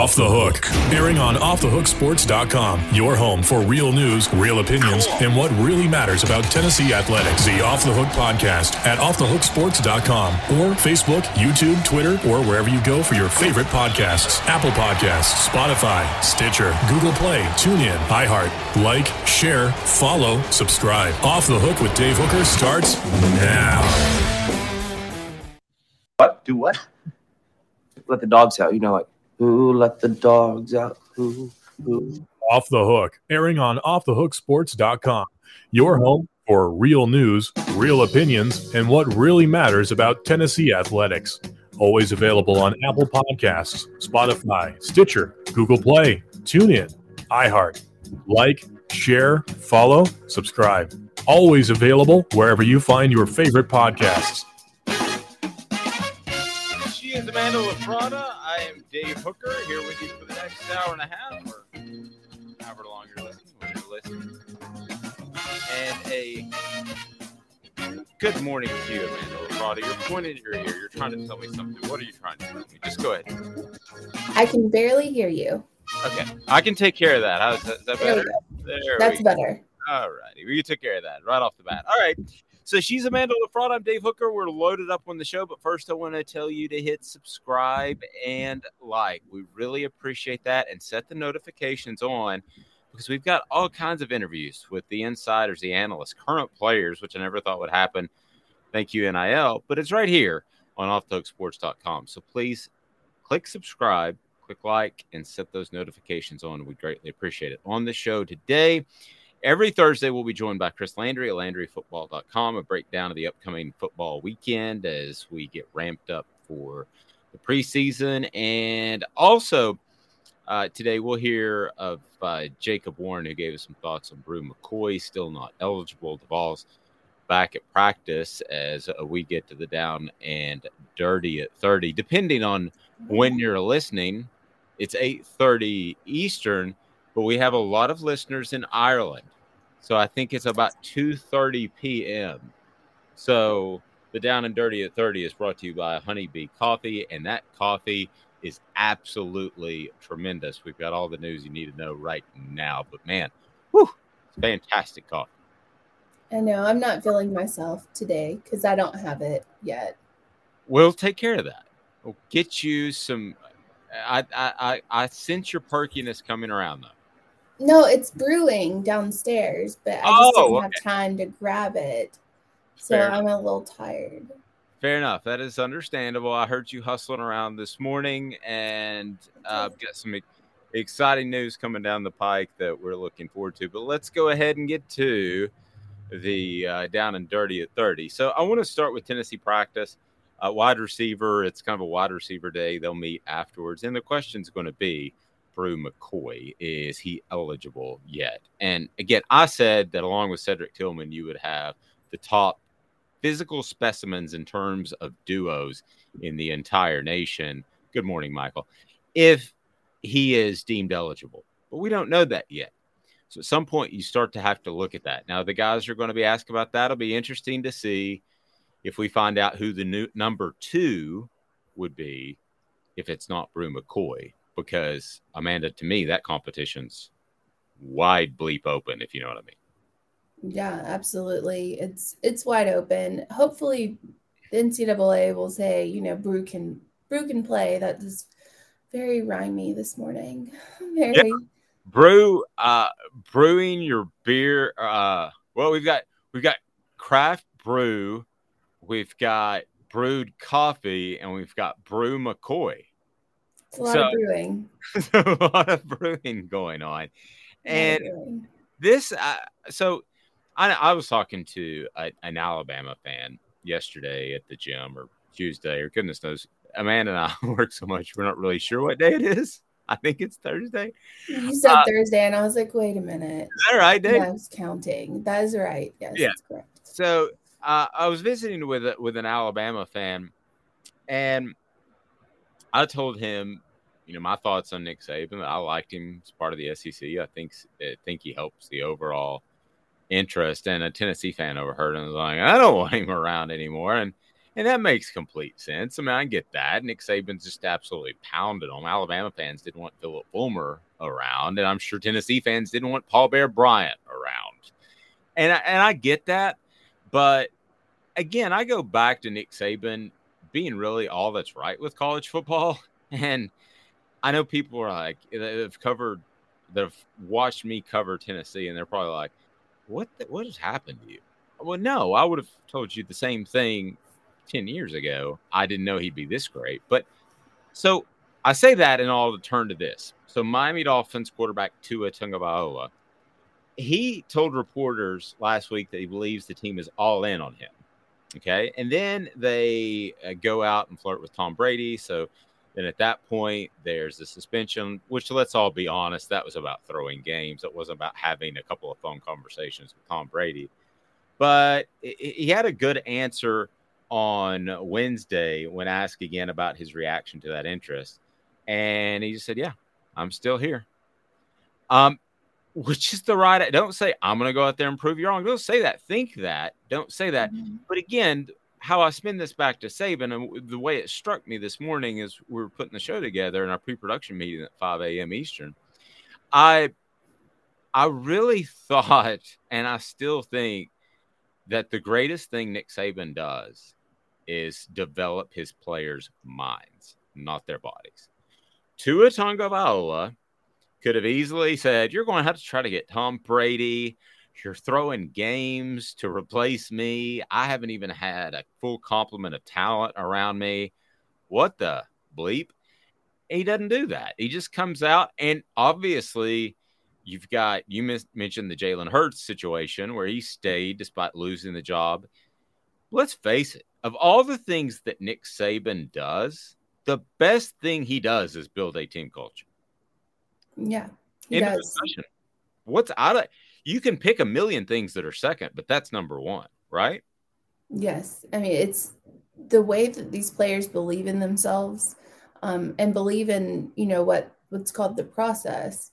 Off the Hook, airing on offthehooksports.com. Your home for real news, real opinions, and what really matters about Tennessee athletics. The Off the Hook podcast at offthehooksports.com or Facebook, YouTube, Twitter, or wherever you go for your favorite podcasts. Apple Podcasts, Spotify, Stitcher, Google Play, TuneIn, iHeart. Like, share, follow, subscribe. Off the Hook with Dave Hooker starts now. What? Do what? Let the dogs out. You know, like, ooh, let the dogs out. Ooh, ooh. Off the Hook, airing on offthehooksports.com. Your home for real news, real opinions, and what really matters about Tennessee athletics. Always available on Apple Podcasts, Spotify, Stitcher, Google Play, TuneIn, iHeart. Like, share, follow, subscribe. Always available wherever you find your favorite podcasts. She is Amanda LaFrada. I am Dave Hooker, here with you for the next hour and a half, or however long you're listening, when you're listening. And a good morning to you, Amanda LaFrada. You're pointing at your ear. You're trying to tell me something. What are you trying to tell me? Just go ahead. I can barely hear you. Okay. I can take care of that. Is that better? That's better. All righty. We took care of that right off the bat. All right. So she's Amanda LaFrada. I'm Dave Hooker. We're loaded up on the show, but first I want to tell you to hit subscribe and like. We really appreciate that, and set the notifications on, because we've got all kinds of interviews with the insiders, the analysts, current players, which I never thought would happen. Thank you, NIL. But it's right here on offthehooksports.com. So please click subscribe, click like, and set those notifications on. We greatly appreciate it. On the show today, every Thursday, we'll be joined by Chris Landry at LandryFootball.com, a breakdown of the upcoming football weekend as we get ramped up for the preseason. And also, today we'll hear of Jacob Warren, who gave us some thoughts on Bru McCoy, still not eligible. The ball's back at practice as we get to the down and dirty at 30. Depending on when you're listening, it's 8:30 Eastern, but we have a lot of listeners in Ireland. So I think it's about 2:30 p.m. So the Down and Dirty at 30 is brought to you by Honeybee Coffee, and that coffee is absolutely tremendous. We've got all the news you need to know right now. But, man, it's fantastic coffee. I know. I'm not feeling myself today because I don't have it yet. We'll take care of that. We'll get you some I sense your perkiness coming around, though. No, it's brewing downstairs, but I just didn't have time to grab it. So I'm a little tired. Fair enough. That is understandable. I heard you hustling around this morning, and I've got some exciting news coming down the pike that we're looking forward to. But let's go ahead and get to the Down and Dirty at 30. So I want to start with Tennessee practice. Wide receiver, it's kind of a wide receiver day. They'll meet afterwards. And the question's going to be, Bru McCoy, is he eligible yet? And again, I said that along with Cedric Tillman, you would have the top physical specimens in terms of duos in the entire nation. Good morning, Michael. If he is deemed eligible. But we don't know that yet. So at some point, you start to have to look at that. Now, the guys are going to be asked about that. It'll be interesting to see if we find out who the new number 2 would be if it's not Bru McCoy. Because, Amanda, to me, that competition's wide bleep open, if you know what I mean. Yeah, absolutely. It's wide open. Hopefully, the NCAA will say, Bru can play. That is very rhymey this morning. Very. Yeah. Brew, brewing your beer. Well, we've got craft brew, we've got brewed coffee, and we've got Bru McCoy. It's a lot of brewing. A lot of brewing going on. And this, so I was talking to an Alabama fan yesterday at the gym, or Tuesday, or goodness knows. Amanda and I work so much, we're not really sure what day it is. I think it's Thursday. You said Thursday, and I was like, wait a minute. Is that right, Dave? Yeah, I was counting. That is right. Yes, that's correct. So I was visiting with an Alabama fan, and I told him, my thoughts on Nick Saban. I liked him as part of the SEC. I think he helps the overall interest. And a Tennessee fan overheard and was like, I don't want him around anymore. And And that makes complete sense. I mean, I get that. Nick Saban just absolutely pounded them. Alabama fans didn't want Philip Fulmer around, and I'm sure Tennessee fans didn't want Paul Bear Bryant around. And I get that. But, again, I go back to Nick Saban being really all that's right with college football. And I know people are like, they've watched me cover Tennessee, and they're probably like, what has happened to you? Well, no, I would have told you the same thing 10 years ago. I didn't know he'd be this great. But so I say that and all to turn to this. So Miami Dolphins quarterback Tua Tagovailoa, he told reporters last week that he believes the team is all in on him. Okay. And then they go out and flirt with Tom Brady. So then at that point, there's the suspension, which, let's all be honest, that was about throwing games. It wasn't about having a couple of phone conversations with Tom Brady. But he had a good answer on Wednesday when asked again about his reaction to that interest. And he just said, yeah, I'm still here. Which is the right. Don't say, I'm going to go out there and prove you wrong. Don't say that. Think that. Don't say that. Mm-hmm. But again, how I spin this back to Saban, and the way it struck me this morning is we were putting the show together in our pre-production meeting at 5 a.m. Eastern. I really thought, and I still think, that the greatest thing Nick Saban does is develop his players' minds, not their bodies. Tua Tagovailoa could have easily said, you're going to have to try to get Tom Brady. You're throwing games to replace me. I haven't even had a full complement of talent around me. What the bleep? He doesn't do that. He just comes out, and obviously you mentioned the Jalen Hurts situation where he stayed despite losing the job. Let's face it. Of all the things that Nick Saban does, the best thing he does is build a team culture. Yeah, he does. You can pick a million things that are second, but that's number one, right? Yes. I mean, it's the way that these players believe in themselves and believe in, what's called the process.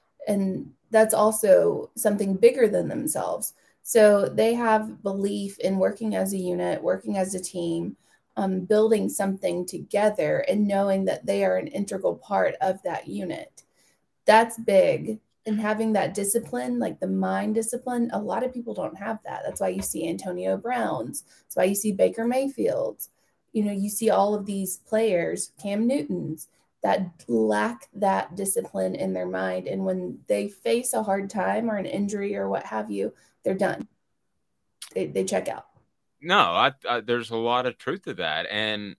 And that's also something bigger than themselves. So they have belief in working as a unit, working as a team, building something together, and knowing that they are an integral part of that unit. That's big. And having that discipline, like the mind discipline, a lot of people don't have that. That's why you see Antonio Browns. That's why you see Baker Mayfields. You see all of these players, Cam Newtons, that lack that discipline in their mind. And when they face a hard time or an injury or what have you, they're done. They check out. No, there's a lot of truth to that. And,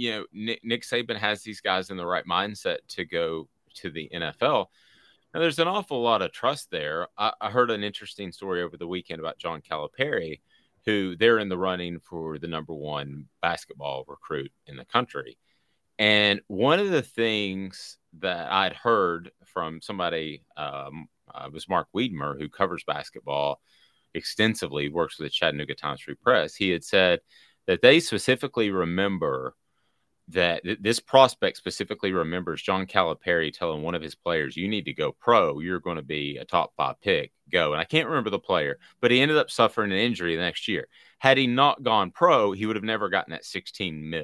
Nick Saban has these guys in the right mindset to go to the NFL. Now, there's an awful lot of trust there. I heard an interesting story over the weekend about John Calipari, who they're in the running for the number one basketball recruit in the country. And one of the things that I'd heard from somebody was Mark Wiedmer, who covers basketball extensively, works with the Chattanooga Times-Free Press. He had said that they specifically remember that this prospect specifically remembers John Calipari telling one of his players, you need to go pro. You're going to be a top 5 pick. Go. And I can't remember the player, but he ended up suffering an injury the next year. Had he not gone pro, he would have never gotten that $16 million.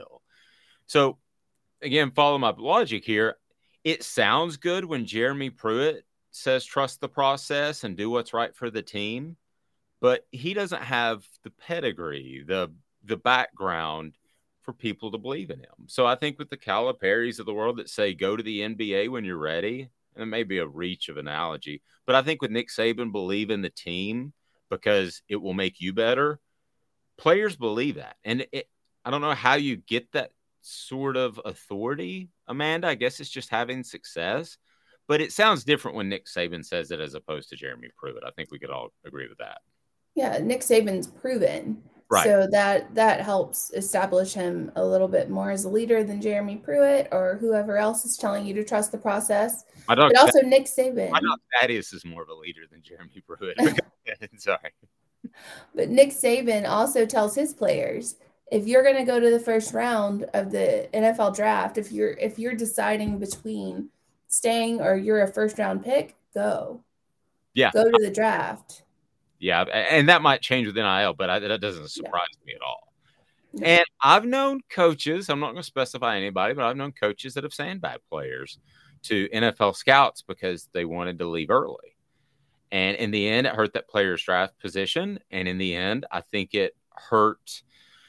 So, again, follow my logic here. It sounds good when Jeremy Pruitt says trust the process and do what's right for the team, but he doesn't have the pedigree, the background for people to believe in him. So I think with the Caliparis of the world that say go to the NBA when you're ready, and it may be a reach of analogy, but I think with Nick Saban, believe in the team because it will make you better. Players believe that. And I don't know how you get that sort of authority, Amanda. I guess it's just having success. But it sounds different when Nick Saban says it as opposed to Jeremy Pruitt. I think we could all agree with that. Yeah, Nick Saban's proven. Right. So that helps establish him a little bit more as a leader than Jeremy Pruitt or whoever else is telling you to trust the process. But also Nick Saban. I thought Thaddeus is more of a leader than Jeremy Pruitt. Sorry. But Nick Saban also tells his players, if you're going to go to the first round of the NFL draft, if you're deciding between staying or you're a first round pick, go. Yeah. Go to the draft. Yeah, and that might change with NIL, but that doesn't surprise me at all. And I've known coaches, I'm not going to specify anybody, but I've known coaches that have sandbagged players to NFL scouts because they wanted to leave early. And in the end, it hurt that player's draft position. And in the end, I think it hurt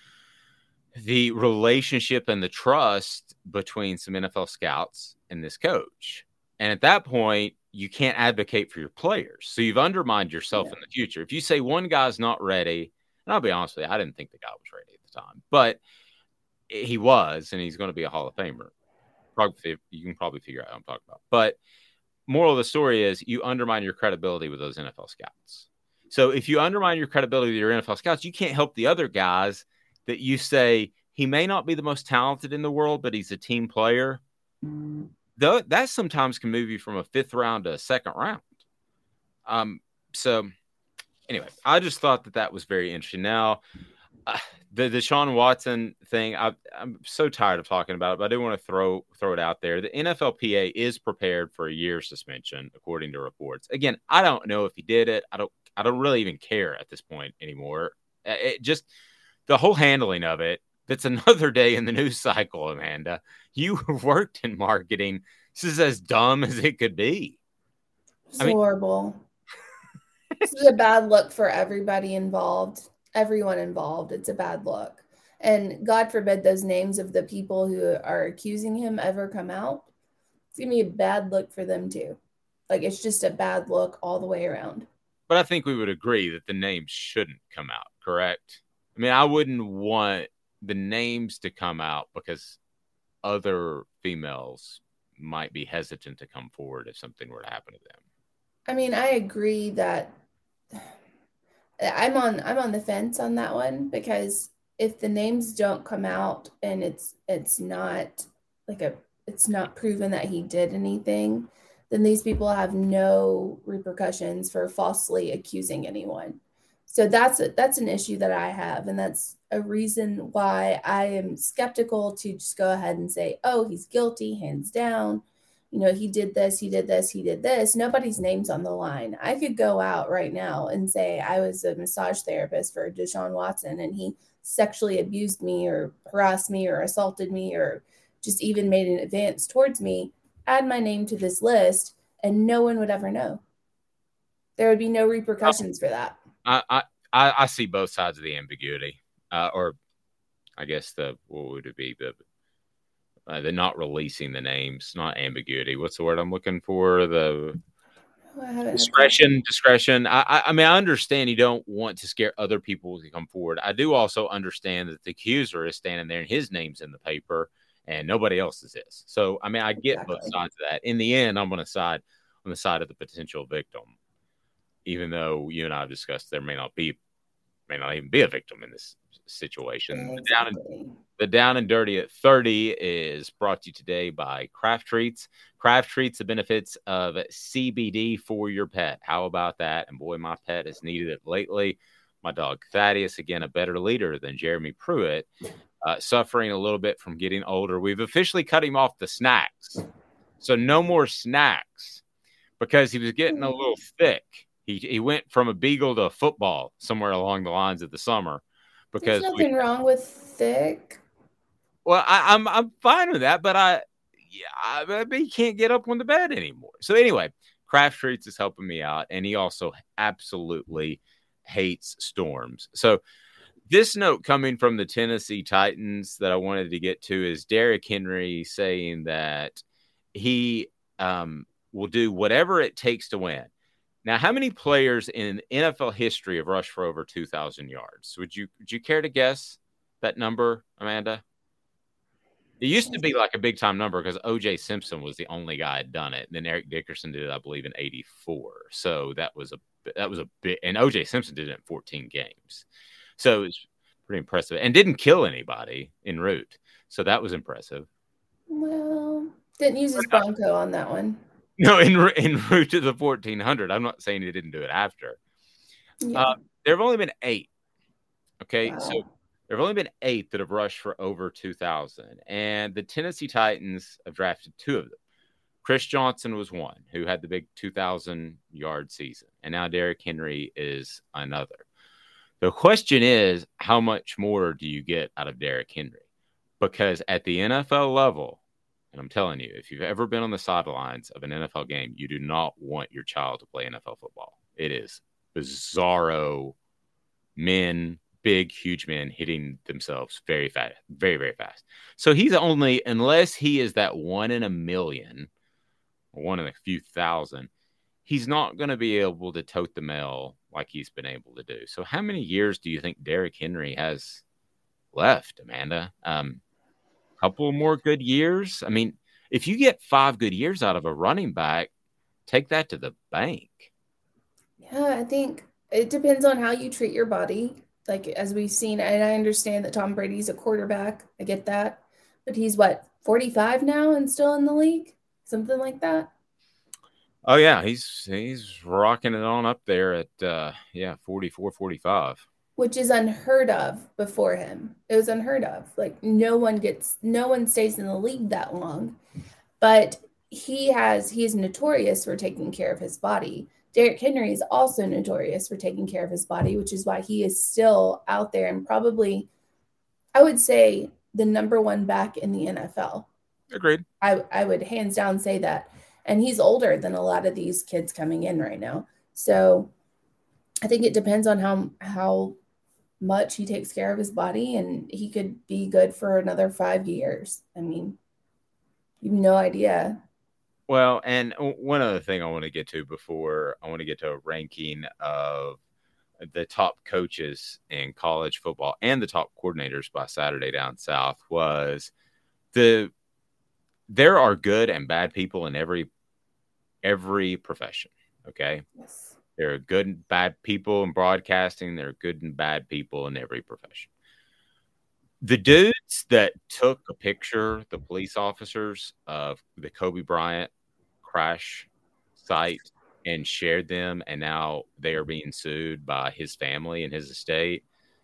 the relationship and the trust between some NFL scouts and this coach. And at that point, you can't advocate for your players. So you've undermined yourself in the future. If you say one guy's not ready, and I'll be honest with you, I didn't think the guy was ready at the time, but he was, and he's going to be a Hall of Famer. Probably, you can probably figure out what I'm talking about. But moral of the story is you undermine your credibility with those NFL scouts. So if you undermine your credibility with your NFL scouts, you can't help the other guys that you say he may not be the most talented in the world, but he's a team player. Though that sometimes can move you from a 5th round to a 2nd round. So anyway, I just thought that was very interesting. Now, the Deshaun Watson thing, I'm so tired of talking about it, but I do want to throw it out there. The NFLPA is prepared for a year suspension, according to reports. Again, I don't know if he did it. I don't really even care at this point anymore. It just the whole handling of it. That's another day in the news cycle, Amanda. You worked in marketing. This is as dumb as it could be. It's horrible. This is a bad look for everybody involved. Everyone involved. It's a bad look. And God forbid those names of the people who are accusing him ever come out. It's going to be a bad look for them too. Like, it's just a bad look all the way around. But I think we would agree that the names shouldn't come out, correct? I mean, I wouldn't want the names to come out because other females might be hesitant to come forward if something were to happen to them. I mean, I agree that I'm on the fence on that one, because if the names don't come out and it's not proven that he did anything, then these people have no repercussions for falsely accusing anyone. So that's an issue that I have, and that's a reason why I am skeptical to just go ahead and say, oh, he's guilty, hands down. You know, he did this, he did this, he did this. Nobody's name's on the line. I could go out right now and say I was a massage therapist for Deshaun Watson and he sexually abused me or harassed me or assaulted me or just even made an advance towards me, add my name to this list, and no one would ever know. There would be no repercussions for that. I see both sides of the ambiguity, or I guess what would it be? The not releasing the names, not ambiguity. What's the word I'm looking for? The discretion. I mean, I understand you don't want to scare other people to come forward. I do also understand that the accuser is standing there and his name's in the paper and nobody else's is. So, I mean, I get both sides of that. In the end, I'm going to side on the side of the potential victim, even though you and I have discussed there may not even be a victim in this situation. Exactly. The Down and Dirty at 30 is brought to you today by Craft Treats. Craft Treats, the benefits of CBD for your pet. How about that? And boy, my pet has needed it lately. My dog Thaddeus, again, a better leader than Jeremy Pruitt, suffering a little bit from getting older. We've officially cut him off the snacks. So no more snacks because he was getting a little thick. He went from a beagle to a football somewhere along the lines of the summer. Because there's nothing wrong with thick. Well, I'm fine with that, but he can't get up on the bed anymore. So anyway, Craft Treats is helping me out, and he also absolutely hates storms. So this note coming from the Tennessee Titans that I wanted to get to is Derrick Henry saying that he will do whatever it takes to win. Now, how many players in NFL history have rushed for over 2,000 yards? Would you care to guess that number, Amanda? It used to be like a big-time number because O.J. Simpson was the only guy had done it. And then Eric Dickerson did it, I believe, in 1984. So that was a bit – and O.J. Simpson did it in 14 games. So it's pretty impressive. And didn't kill anybody en route. So that was impressive. Well, didn't use his Bronco on that one. No, en route to the 1,400. I'm not saying he didn't do it after. Yeah. There have only been 8. Okay, Wow. so there have only been 8 that have rushed for over 2,000. And the Tennessee Titans have drafted 2 of them. Chris Johnson was one who had the big 2,000-yard season. And now Derrick Henry is another. The question is, how much more do you get out of Derrick Henry? Because at the NFL level, and I'm telling you, if you've ever been on the sidelines of an NFL game, you do not want your child to play NFL football. It is bizarro men, big, huge men hitting themselves very fast, very, very fast. So he's only, unless he is that 1 in a million or 1 in a few thousand, he's not going to be able to tote the mail like he's been able to do. So how many years do you think Derrick Henry has left, Amanda? Couple more good years. I mean, if you get 5 good years out of a running back, take that to the bank. Yeah, I think it depends on how you treat your body. Like, as we've seen, and I understand that Tom Brady's a quarterback. I get that. But he's what, 45 now and still in the league? Something like that? Oh, yeah. He's rocking it on up there at, 44, 45. Which is unheard of before him. It was unheard of. Like, no one stays in the league that long. But he is notorious for taking care of his body. Derrick Henry is also notorious for taking care of his body, which is why he is still out there and probably, I would say, the number 1 back in the NFL. Agreed. I would hands down say that. And he's older than a lot of these kids coming in right now. So I think it depends on how much he takes care of his body, and he could be good for another 5 years. I mean, you have no idea. Well, and one other thing I want to get to before I want to get to a ranking of the top coaches in college football and the top coordinators by Saturday Down South was there are good and bad people in every profession. Okay. Yes. There are good and bad people in broadcasting. There are good and bad people in every profession. The dudes that took a picture, the police officers of the Kobe Bryant crash site and shared them, and now they are being sued by his family and his estate.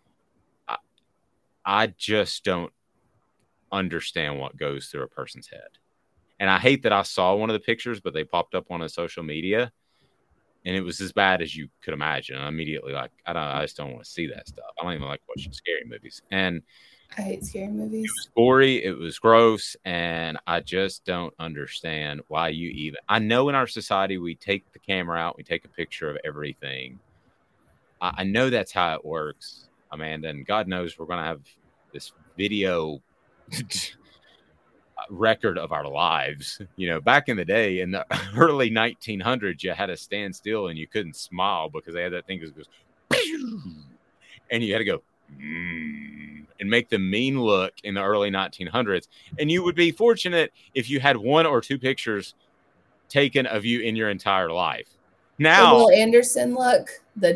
I just don't understand what goes through a person's head. And I hate that I saw one of the pictures, but they popped up on a social media, and it was as bad as you could imagine. I'm immediately like, I just don't want to see that stuff. I don't even like watching scary movies. And I hate scary movies. it was gory, it was gross, and I just don't understand why you even. I know in our society we take the camera out, we take a picture of everything. I know that's how it works, Amanda, and God knows we're going to have this video record of our lives. You know, back in the day, in the early 1900s, you had to stand still and you couldn't smile because they had that thing that goes, and you had to go, and make the mean look in the early 1900s. And you would be fortunate if you had 1 or 2 pictures taken of you in your entire life. Now, the Will Anderson look,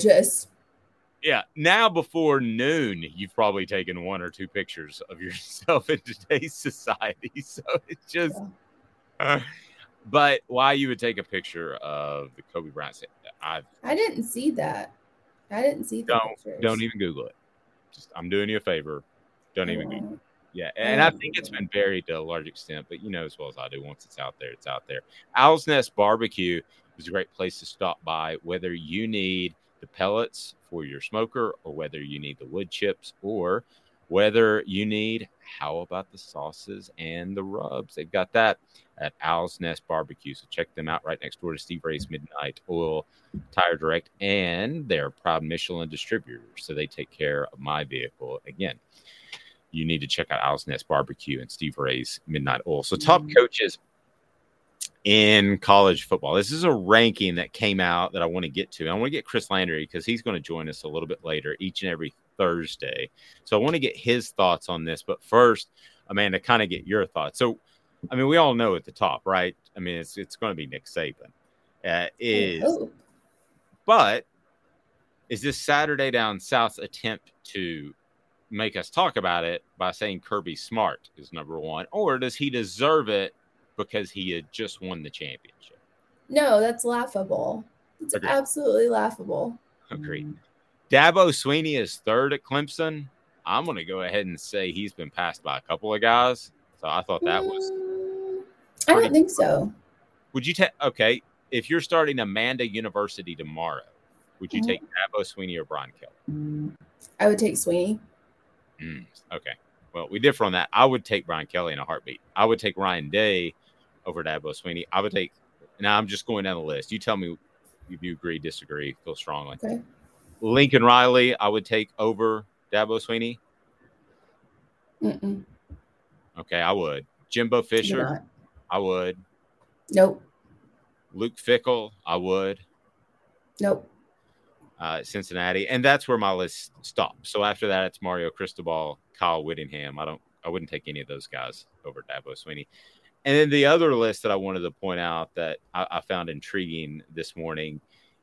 now before noon, you've probably taken 1 or 2 pictures of yourself in today's society. So it's just, but why you would take a picture of the Kobe Bryant? I didn't see that. I didn't see the pictures. Don't even Google it. I'm doing you a favor. Don't even Google it. Yeah, and I think it's been buried to a large extent, but you know as well as I do, once it's out there, it's out there. Owl's Nest Barbecue is a great place to stop by, whether you need the pellets for your smoker or whether you need the wood chips or whether you need, how about the sauces and the rubs? They've got that at Owl's Nest Barbecue. So check them out right next door to Steve Ray's Midnight Oil Tire Direct, and they're proud Michelin distributors. So they take care of my vehicle. Again, you need to check out Owl's Nest Barbecue and Steve Ray's Midnight Oil. So top coaches in college football. This is a ranking that came out that I want to get to. I want to get Chris Landry because he's going to join us a little bit later each and every Thursday. So I want to get his thoughts on this. But first, Amanda, kind of get your thoughts. So, I mean, we all know at the top, right? I mean, it's going to be Nick Saban. But is this Saturday Down South's attempt to make us talk about it by saying Kirby Smart is number 1? Or does he deserve it because he had just won the championship? No, that's laughable. It's absolutely laughable. Agreed. Dabo Swinney is 3rd at Clemson. I'm going to go ahead and say he's been passed by a couple of guys. So I thought that was. I don't think so. Would you take, okay, if you're starting Amanda University tomorrow, would you take Dabo Swinney or Brian Kelly? I would take Sweeney. Okay. Well, we differ on that. I would take Brian Kelly in a heartbeat. I would take Ryan Day over Dabo Sweeney. I would take – now I'm just going down the list. You tell me if you agree, disagree, feel strongly. Okay. Lincoln Riley, I would take over Dabo Sweeney. Mm-mm. Okay, I would. Jimbo Fisher, I would. Nope. Luke Fickell, I would. Nope. Cincinnati, and that's where my list stops. So after that, it's Mario Cristobal, Kyle Whittingham. I wouldn't take any of those guys over Dabo Sweeney. And then the other list that I wanted to point out that I found intriguing this morning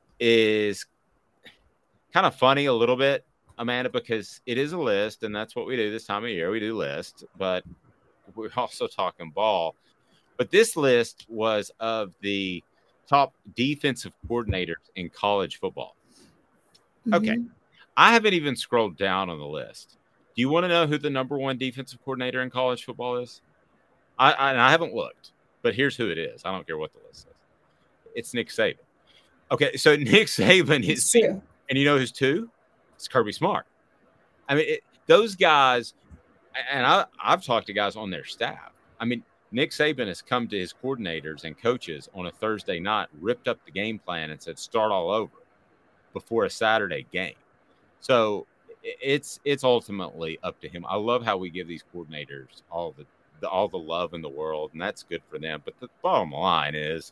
is kind of funny a little bit, Amanda, because it is a list, and that's what we do this time of year. We do lists, but we're also talking ball. But this list was of the top defensive coordinators in college football. Okay. I haven't even scrolled down on the list. Do you want to know who the number one defensive coordinator in college football is? I haven't looked, but here's who it is. I don't care what the list says. It's Nick Saban. Okay, so Nick Saban is two. And you know who's two? It's Kirby Smart. I mean, those guys, and I've talked to guys on their staff. I mean, Nick Saban has come to his coordinators and coaches on a Thursday night, ripped up the game plan and said, start all over before a Saturday game. So it's ultimately up to him. I love how we give these coordinators all the love in the world, and that's good for them. But the bottom line is,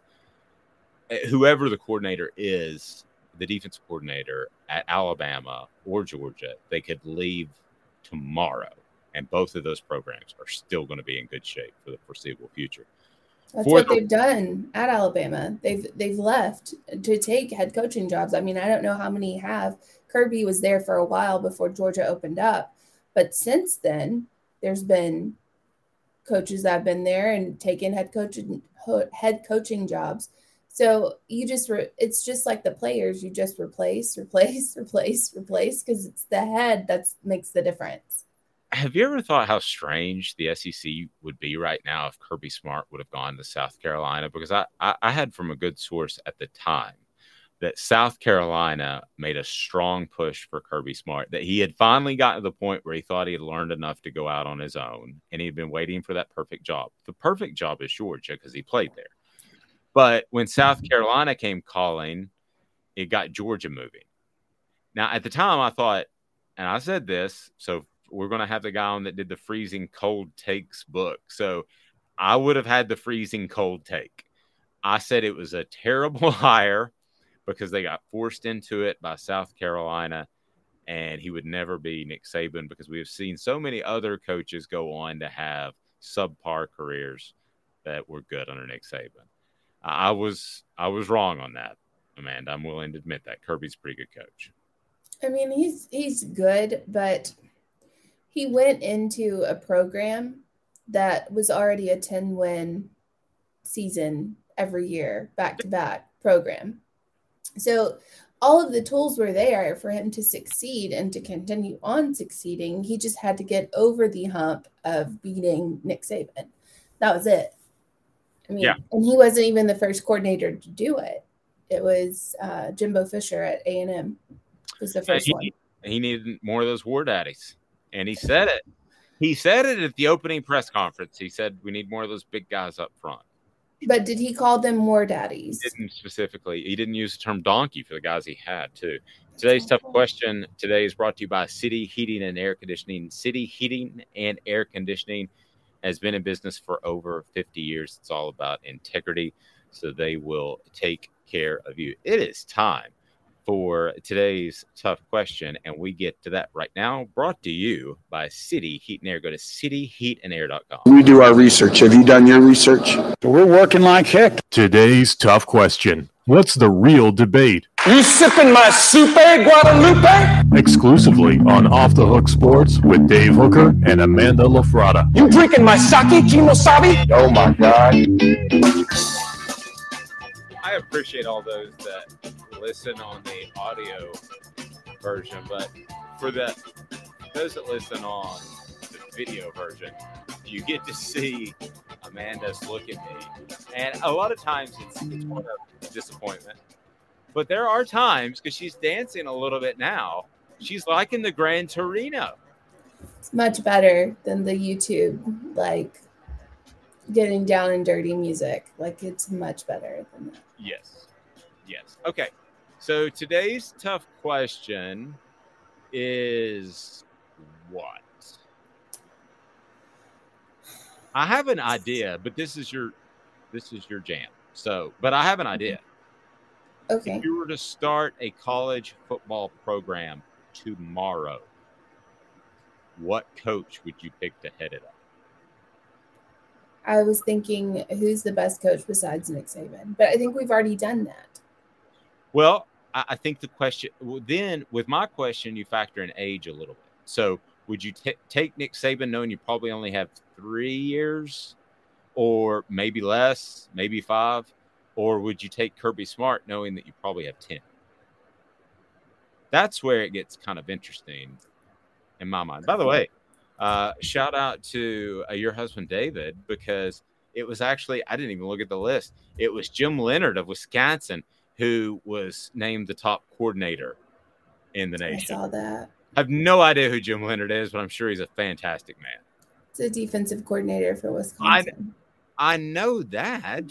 whoever the coordinator is, the defensive coordinator at Alabama or Georgia, they could leave tomorrow, and both of those programs are still going to be in good shape for the foreseeable future. That's what they've done at Alabama. They've left to take head coaching jobs. I mean, I don't know how many have. Kirby was there for a while before Georgia opened up, but since then, there's been coaches that have been there and taken head coaching jobs. So it's just like the players. You just replace because it's the head that makes the difference. Have you ever thought how strange the SEC would be right now if Kirby Smart would have gone to South Carolina? Because I had from a good source at the time that South Carolina made a strong push for Kirby Smart, that he had finally gotten to the point where he thought he had learned enough to go out on his own, and he had been waiting for that perfect job. The perfect job is Georgia because he played there. But when South Carolina came calling, it got Georgia moving. Now, at the time, I thought, and I said this, so we're going to have the guy on that did the Freezing Cold Takes book. So I would have had the Freezing Cold Take. I said it was a terrible hire because they got forced into it by South Carolina, and he would never be Nick Saban because we have seen so many other coaches go on to have subpar careers that were good under Nick Saban. I was wrong on that, Amanda. I'm willing to admit that. Kirby's a pretty good coach. I mean, he's good, but he went into a program that was already a 10-win season every year, back-to-back program. So all of the tools were there for him to succeed and to continue on succeeding. He just had to get over the hump of beating Nick Saban. That was it. I mean, yeah. And he wasn't even the first coordinator to do it. It was Jimbo Fisher at A&M was the first one. He needed more of those war daddies. And he said it. He said it at the opening press conference. He said, we need more of those big guys up front. But did he call them war daddies? He didn't specifically. He didn't use the term donkey for the guys he had, too. Today's tough question today is brought to you by City Heating and Air Conditioning. City Heating and Air Conditioning has been in business for over 50 years. It's all about integrity, so they will take care of you. It is time for today's tough question, and we get to that right now, brought to you by City Heat and Air. Go to cityheatandair.com. We do our research. Have you done your research? We're working like heck. Today's tough question. What's the real debate? You sipping my Soupe Guadalupe? Exclusively on Off the Hook Sports with Dave Hooker and Amanda LaFrada. You drinking my sake, Kimosabi? Oh, my God. I appreciate all those that listen on the audio version, but for those that listen on the video version, you get to see Amanda's look at me. And a lot of times it's one of disappointment. But there are times, because she's dancing a little bit now, She's liking the Gran Torino. It's much better than the YouTube, like, getting down and dirty music. Like, it's much better than that. Yes. Okay. So today's tough question is what? I have an idea, but this is your jam. So, but I have an idea. Okay. If you were to start a college football program tomorrow, what coach would you pick to head it up? I was thinking, who's the best coach besides Nick Saban? But I think we've already done that. Well, I think the question then with my question, you factor in age a little bit. So would you take Nick Saban knowing you probably only have 3 years or maybe less, maybe 5? Or would you take Kirby Smart knowing that you probably have 10? That's where it gets kind of interesting in my mind. By the way, shout out to your husband, David, because it was actually, I didn't even look at the list. It was Jim Leonard of Wisconsin who was named the top coordinator in the nation. I saw that. I have no idea who Jim Leonard is, but I'm sure he's a fantastic man. It's a defensive coordinator for Wisconsin. I know that.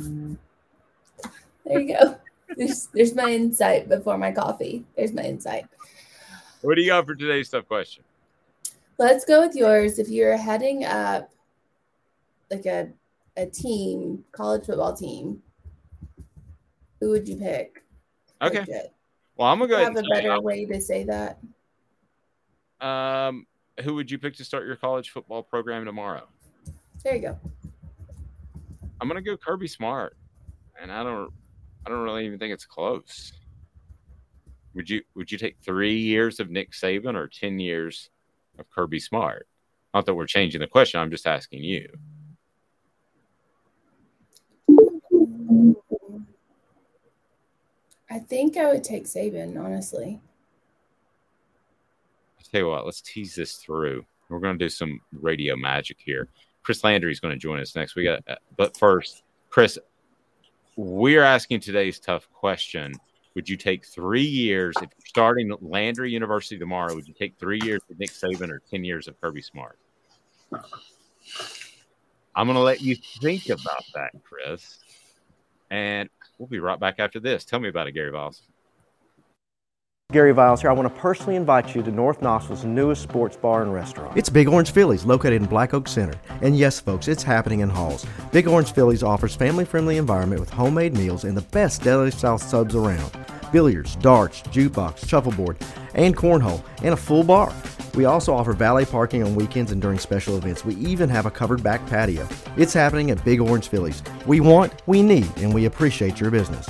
There you go. There's my insight before my coffee. There's my insight. What do you got for today's tough question? Let's go with yours. If you're heading up like a team, college football team, who would you pick? Okay. Like well, I'm going to go ahead and have a better way to say that. Who would you pick to start your college football program tomorrow? There you go. I'm going to go Kirby Smart. And I don't really even think it's close. Would you take 3 years of Nick Saban or 10 years of Kirby Smart? Not that we're changing the question. I'm just asking you. I think I would take Saban, honestly. I'll tell you what, let's tease this through. We're going to do some radio magic here. Chris Landry is going to join us next. But first, Chris, we're asking today's tough question. Would you take 3 years, if you're starting Landry University tomorrow, would you take 3 years of Nick Saban or 10 years of Kirby Smart? I'm going to let you think about that, Chris. And we'll be right back after this. Tell me about it, Gary Viles. Gary Viles here. I want to personally invite you to North Knoxville's newest sports bar and restaurant. It's Big Orange Phillies, located in Black Oak Center. And yes, folks, it's happening in Halls. Big Orange Phillies offers family-friendly environment with homemade meals and the best deli-style subs around. Billiards, darts, jukebox, shuffleboard, and cornhole, and a full bar. We also offer valet parking on weekends and during special events. We even have a covered back patio. It's happening at Big Orange Phillies. We want, we need, and we appreciate your business.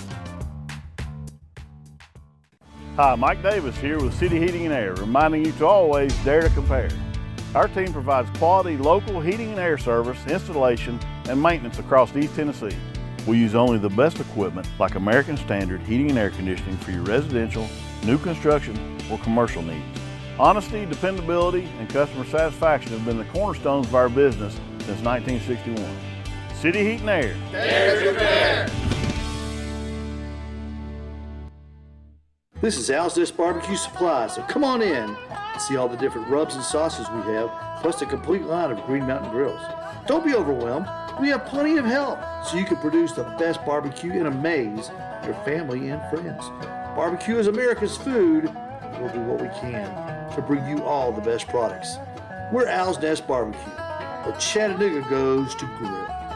Hi, Mike Davis here with City Heating and Air, reminding you to always dare to compare. Our team provides quality local heating and air service, installation, and maintenance across East Tennessee. We use only the best equipment like American Standard Heating and Air Conditioning for your residential, new construction, or commercial needs. Honesty, dependability, and customer satisfaction have been the cornerstones of our business since 1961. City Heat and Air. Dare to compare. This is Al's Dish Barbecue Supply, so come on in and see all the different rubs and sauces we have, plus a complete line of Green Mountain grills. Don't be overwhelmed. We have plenty of help so you can produce the best barbecue and amaze your family and friends. Barbecue is America's food. We'll do what we can to bring you all the best products. We're Al's Nest Barbecue, but Chattanooga goes to grill.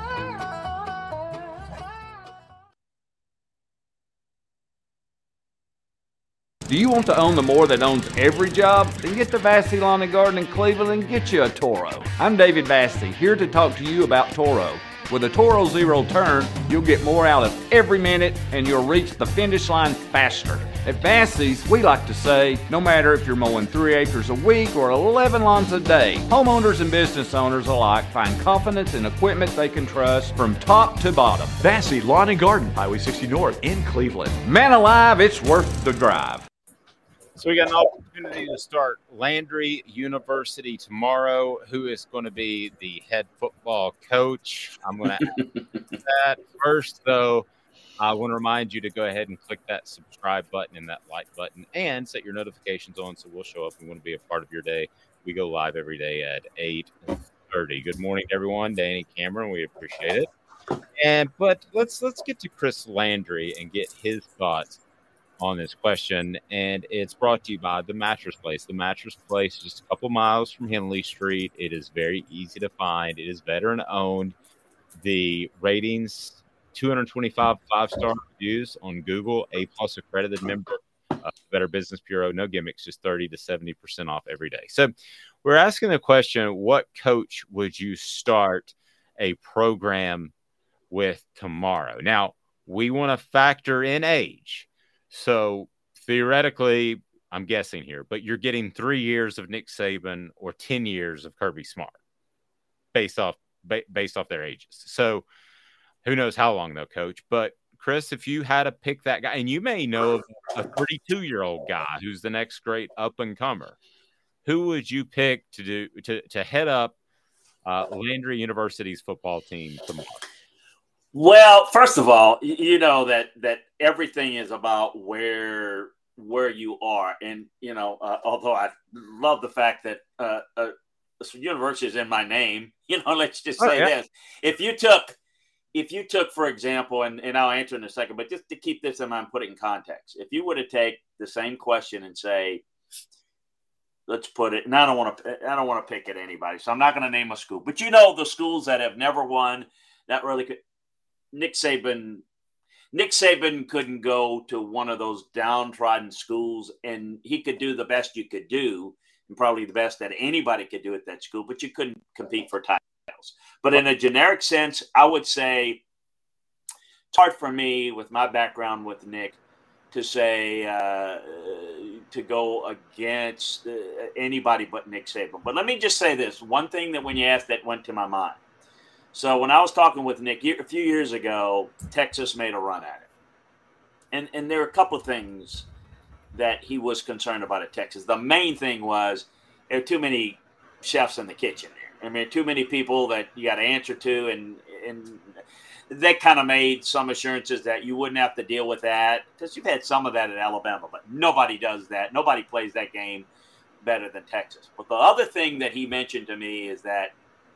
Do you want to own the more that owns every job? Then get to Vassey Lawn and Garden in Cleveland and get you a Toro. I'm David Vassey, here to talk to you about Toro. With a Toro Zero Turn, you'll get more out of every minute and you'll reach the finish line faster. At Vassey's, we like to say, no matter if you're mowing 3 acres a week or 11 lawns a day, homeowners and business owners alike find confidence in equipment they can trust from top to bottom. Vassey Lawn and Garden, Highway 60 North in Cleveland. Man alive, it's worth the drive. So we got an opportunity to start Landry University tomorrow. Who is going to be the head football coach? I'm going to ask that first, though. I want to remind you to go ahead and click that subscribe button and that like button and set your notifications on so we'll show up and want to be a part of your day. We go live every day at 8:30. Good morning, everyone. Danny Cameron, we appreciate it. But let's get to Chris Landry and get his thoughts on this question. And it's brought to you by The Mattress Place. The Mattress Place is just a couple miles from Henley Street. It is very easy to find. It is veteran owned. The ratings, 225 5-star reviews on Google, A+ accredited member, Better Business Bureau, no gimmicks, just 30 to 70% off every day. So we're asking the question, what coach would you start a program with tomorrow? Now, we want to factor in age. So theoretically, I'm guessing here, but you're getting 3 years of Nick Saban or 10 years of Kirby Smart based off their ages. So who knows how long though, Coach? But Chris, if you had to pick that guy, and you may know a 32-year-old guy who's the next great up-and-comer, who would you pick to head up Landry University's football team tomorrow? Well, first of all, you know that everything is about where you are, and although I love the fact that university is in my name, let's just say this: if you took, for example, and I'll answer in a second, but just to keep this in mind, put it in context. If you were to take the same question and say, let's put it, and I don't want to pick at anybody, so I'm not going to name a school, but the schools that have never won, that really could. Nick Saban couldn't go to one of those downtrodden schools, and he could do the best you could do, and probably the best that anybody could do at that school, but you couldn't compete for titles. But in a generic sense, I would say it's hard for me with my background with Nick to say to go against anybody but Nick Saban. But let me just say this. One thing that when you asked that went to my mind. So when I was talking with Nick a few years ago, Texas made a run at it. And there are a couple of things that he was concerned about at Texas. The main thing was there are too many chefs in the kitchen there. I mean, too many people that you got to answer to, and they kind of made some assurances that you wouldn't have to deal with that, because you've had some of that at Alabama, but nobody does that. Nobody plays that game better than Texas. But the other thing that he mentioned to me is that,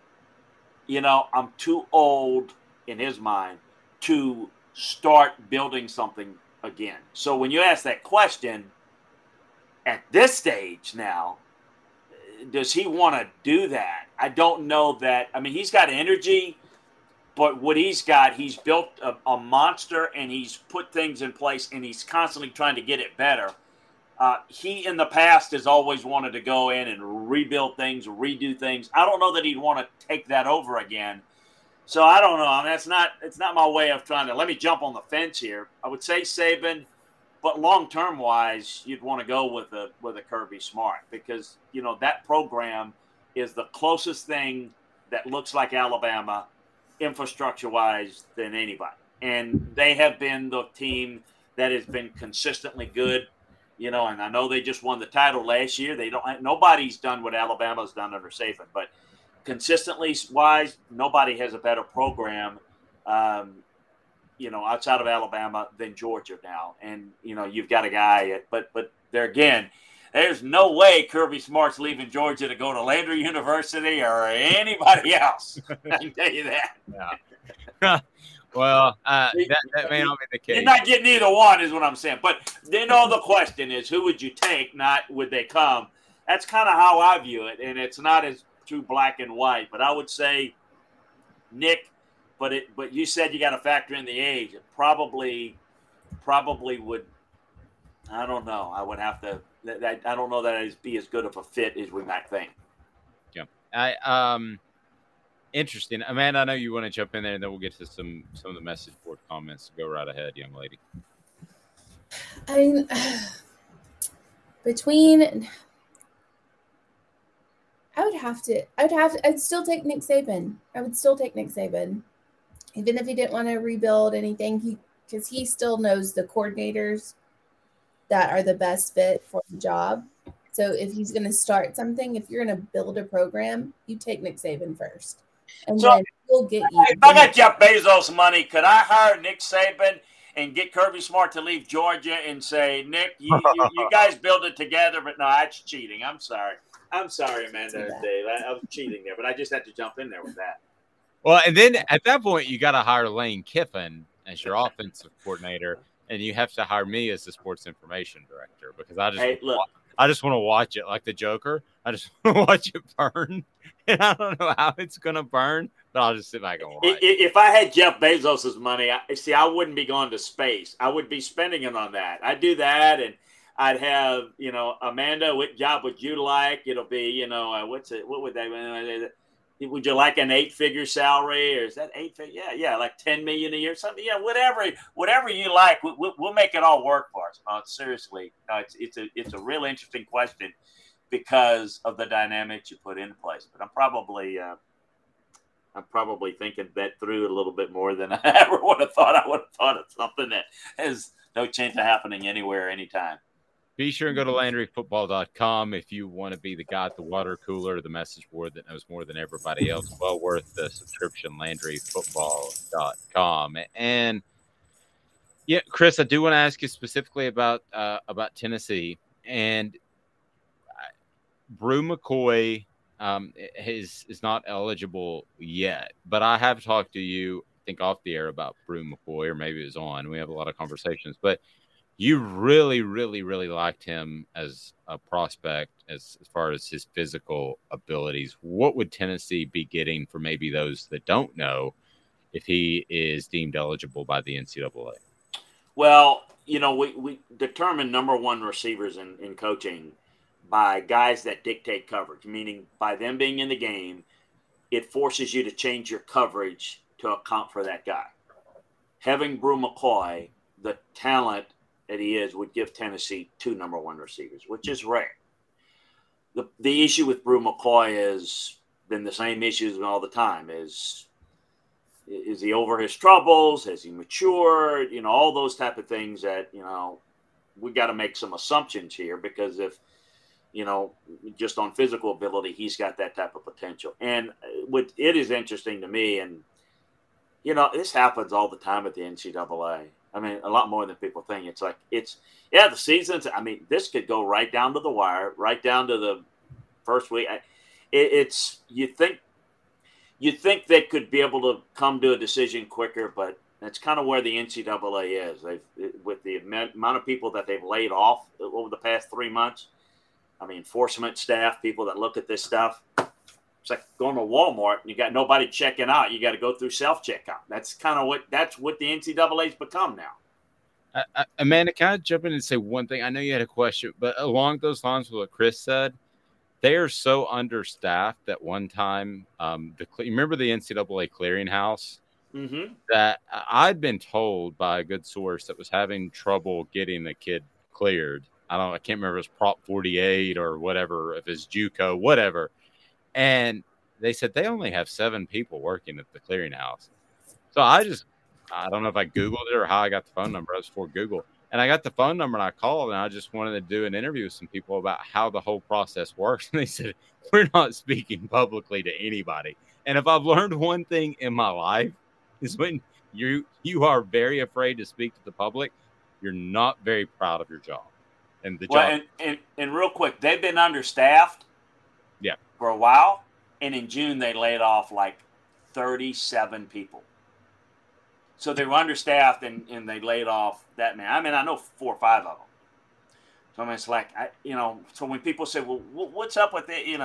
I'm too old in his mind to start building something again. So when you ask that question, at this stage now, does he want to do that? I don't know that. I mean, he's got energy, but what he's built a monster, and he's put things in place, and he's constantly trying to get it better. He, in the past, has always wanted to go in and rebuild things, redo things. I don't know that he'd want to take that over again. So I don't know. I mean, it's not my way of trying to, let me jump on the fence here. I would say Saban, but long-term wise, you'd want to go with a Kirby Smart, because, that program is the closest thing that looks like Alabama infrastructure-wise than anybody. And they have been the team that has been consistently good. And I know they just won the title last year. Nobody's done what Alabama's done under Saban, but consistently wise, nobody has a better program, outside of Alabama than Georgia now. And, you've got a guy, but there again, there's no way Kirby Smart's leaving Georgia to go to Landry University or anybody else. I can tell you that. Yeah. Well, that may not be the case. You're not getting either one, is what I'm saying. But the question is, who would you take? Not would they come? That's kind of how I view it, and it's not as true black and white. But I would say Nick. But you said you got to factor in the age. It probably would. I don't know. I would have to. I don't know that it'd be as good of a fit as we might think. Yeah. Interesting. Amanda, I know you want to jump in there, and then we'll get to some of the message board comments. Go right ahead, young lady. I mean, I'd still take Nick Saban. I would still take Nick Saban. Even if he didn't want to rebuild anything, because he still knows the coordinators that are the best fit for the job. So if he's going to start something, if you're going to build a program, you take Nick Saban first. And then he'll get you. If I got Jeff Bezos money, could I hire Nick Saban and get Kirby Smart to leave Georgia and say, Nick, you guys build it together, but no, that's cheating. I'm sorry, Amanda and Dave. I was cheating there, but I just had to jump in there with that. Well, and then at that point, you got to hire Lane Kiffin as your offensive coordinator, and you have to hire me as the sports information director because I just want to watch it like the Joker. I just want to watch it burn, and I don't know how it's going to burn, but I'll just sit back and watch. If I had Jeff Bezos' money, I wouldn't be going to space. I would be spending it on that. I'd do that, and I'd have, Amanda, what job would you like? It'll be, what would they? Would you like an 8-figure salary, or is that 8-figure? Yeah, like $10 million a year, something. Yeah, whatever you like, we'll make it all work for us. Seriously, it's a real interesting question because of the dynamics you put into place. But I'm probably thinking that through a little bit more than I ever would have thought. I would have thought of something that has no chance of happening anywhere, anytime. Be sure and go to LandryFootball.com if you want to be the guy at the water cooler, the message board that knows more than everybody else. Well worth the subscription, LandryFootball.com. And, yeah, Chris, I do want to ask you specifically about Tennessee. And Bru McCoy is not eligible yet. But I have talked to you, I think, off the air about Bru McCoy, or maybe it was on. We have a lot of conversations. But you really, really, really liked him as a prospect as far as his physical abilities. What would Tennessee be getting for maybe those that don't know if he is deemed eligible by the NCAA? Well, we determine number one receivers in coaching by guys that dictate coverage, meaning by them being in the game, it forces you to change your coverage to account for that guy. Having Bru McCoy, the talent that he is, would give Tennessee 2 number one receivers, which is rare. The issue with Bru McCoy has been the same issues all the time. Is he over his troubles? Has he matured? All those type of things that, we got to make some assumptions here, because if, just on physical ability, he's got that type of potential. And it is interesting to me, and, this happens all the time at the NCAA. I mean, a lot more than people think. It's like, the seasons. I mean, this could go right down to the wire, right down to the first week. You think they could be able to come to a decision quicker, but that's kind of where the NCAA is. With the amount of people that they've laid off over the past 3 months. I mean, enforcement staff, people that look at this stuff. It's like going to Walmart and you got nobody checking out. You got to go through self-checkout. That's what the NCAA's become now. Amanda, can I jump in and say one thing? I know you had a question, but along those lines with what Chris said, they are so understaffed that one time, you remember the NCAA clearinghouse? Mm-hmm. That I'd been told by a good source that was having trouble getting the kid cleared. I can't remember if it was Prop 48 or whatever, if it's JUCO, whatever. And they said they only have 7 people working at the clearinghouse. So I don't know if I Googled it or how I got the phone number. That was before Google. And I got the phone number and I called, and I just wanted to do an interview with some people about how the whole process works. And they said, we're not speaking publicly to anybody. And if I've learned one thing in my life is when you are very afraid to speak to the public, you're not very proud of your job. And the job. And real quick, they've been understaffed. Yeah. For a while, and in June they laid off like 37 people. So they were understaffed, and they laid off that many. I mean, I know 4 or 5 of them. So I mean, it's like, so when people say, well, what's up with it,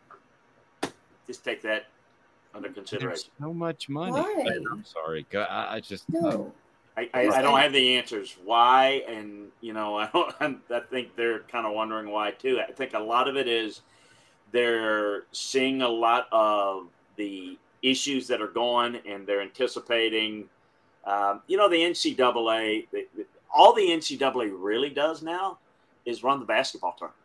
just take that under consideration. There's so much money. Why? I'm sorry. I just no. I don't have the answers why, and I think they're kind of wondering why too. I think a lot of it is they're seeing a lot of the issues that are going, and they're anticipating. The NCAA, all the NCAA really does now is run the basketball tournament,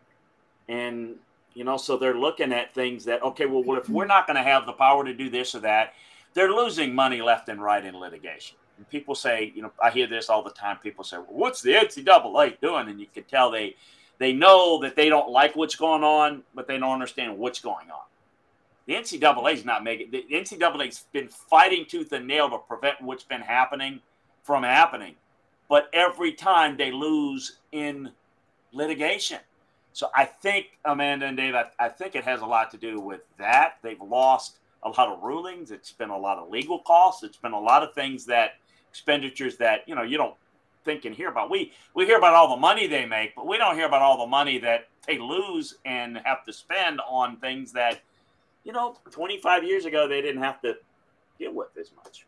and so they're looking at things that, okay, well, if we're not going to have the power to do this or that, they're losing money left and right in litigation. And people say, I hear this all the time. People say, well, what's the NCAA doing? And you can tell they know that they don't like what's going on, but they don't understand what's going on. The NCAA's not making – the NCAA's been fighting tooth and nail to prevent what's been happening from happening but every time they lose in litigation. So I think, Amanda and Dave, I think it has a lot to do with that. They've lost a lot of rulings. It's been a lot of legal costs. It's been a lot of things expenditures that, you don't think and hear about. We hear about all the money they make, but we don't hear about all the money that they lose and have to spend on things that, 25 years ago, they didn't have to deal with as much.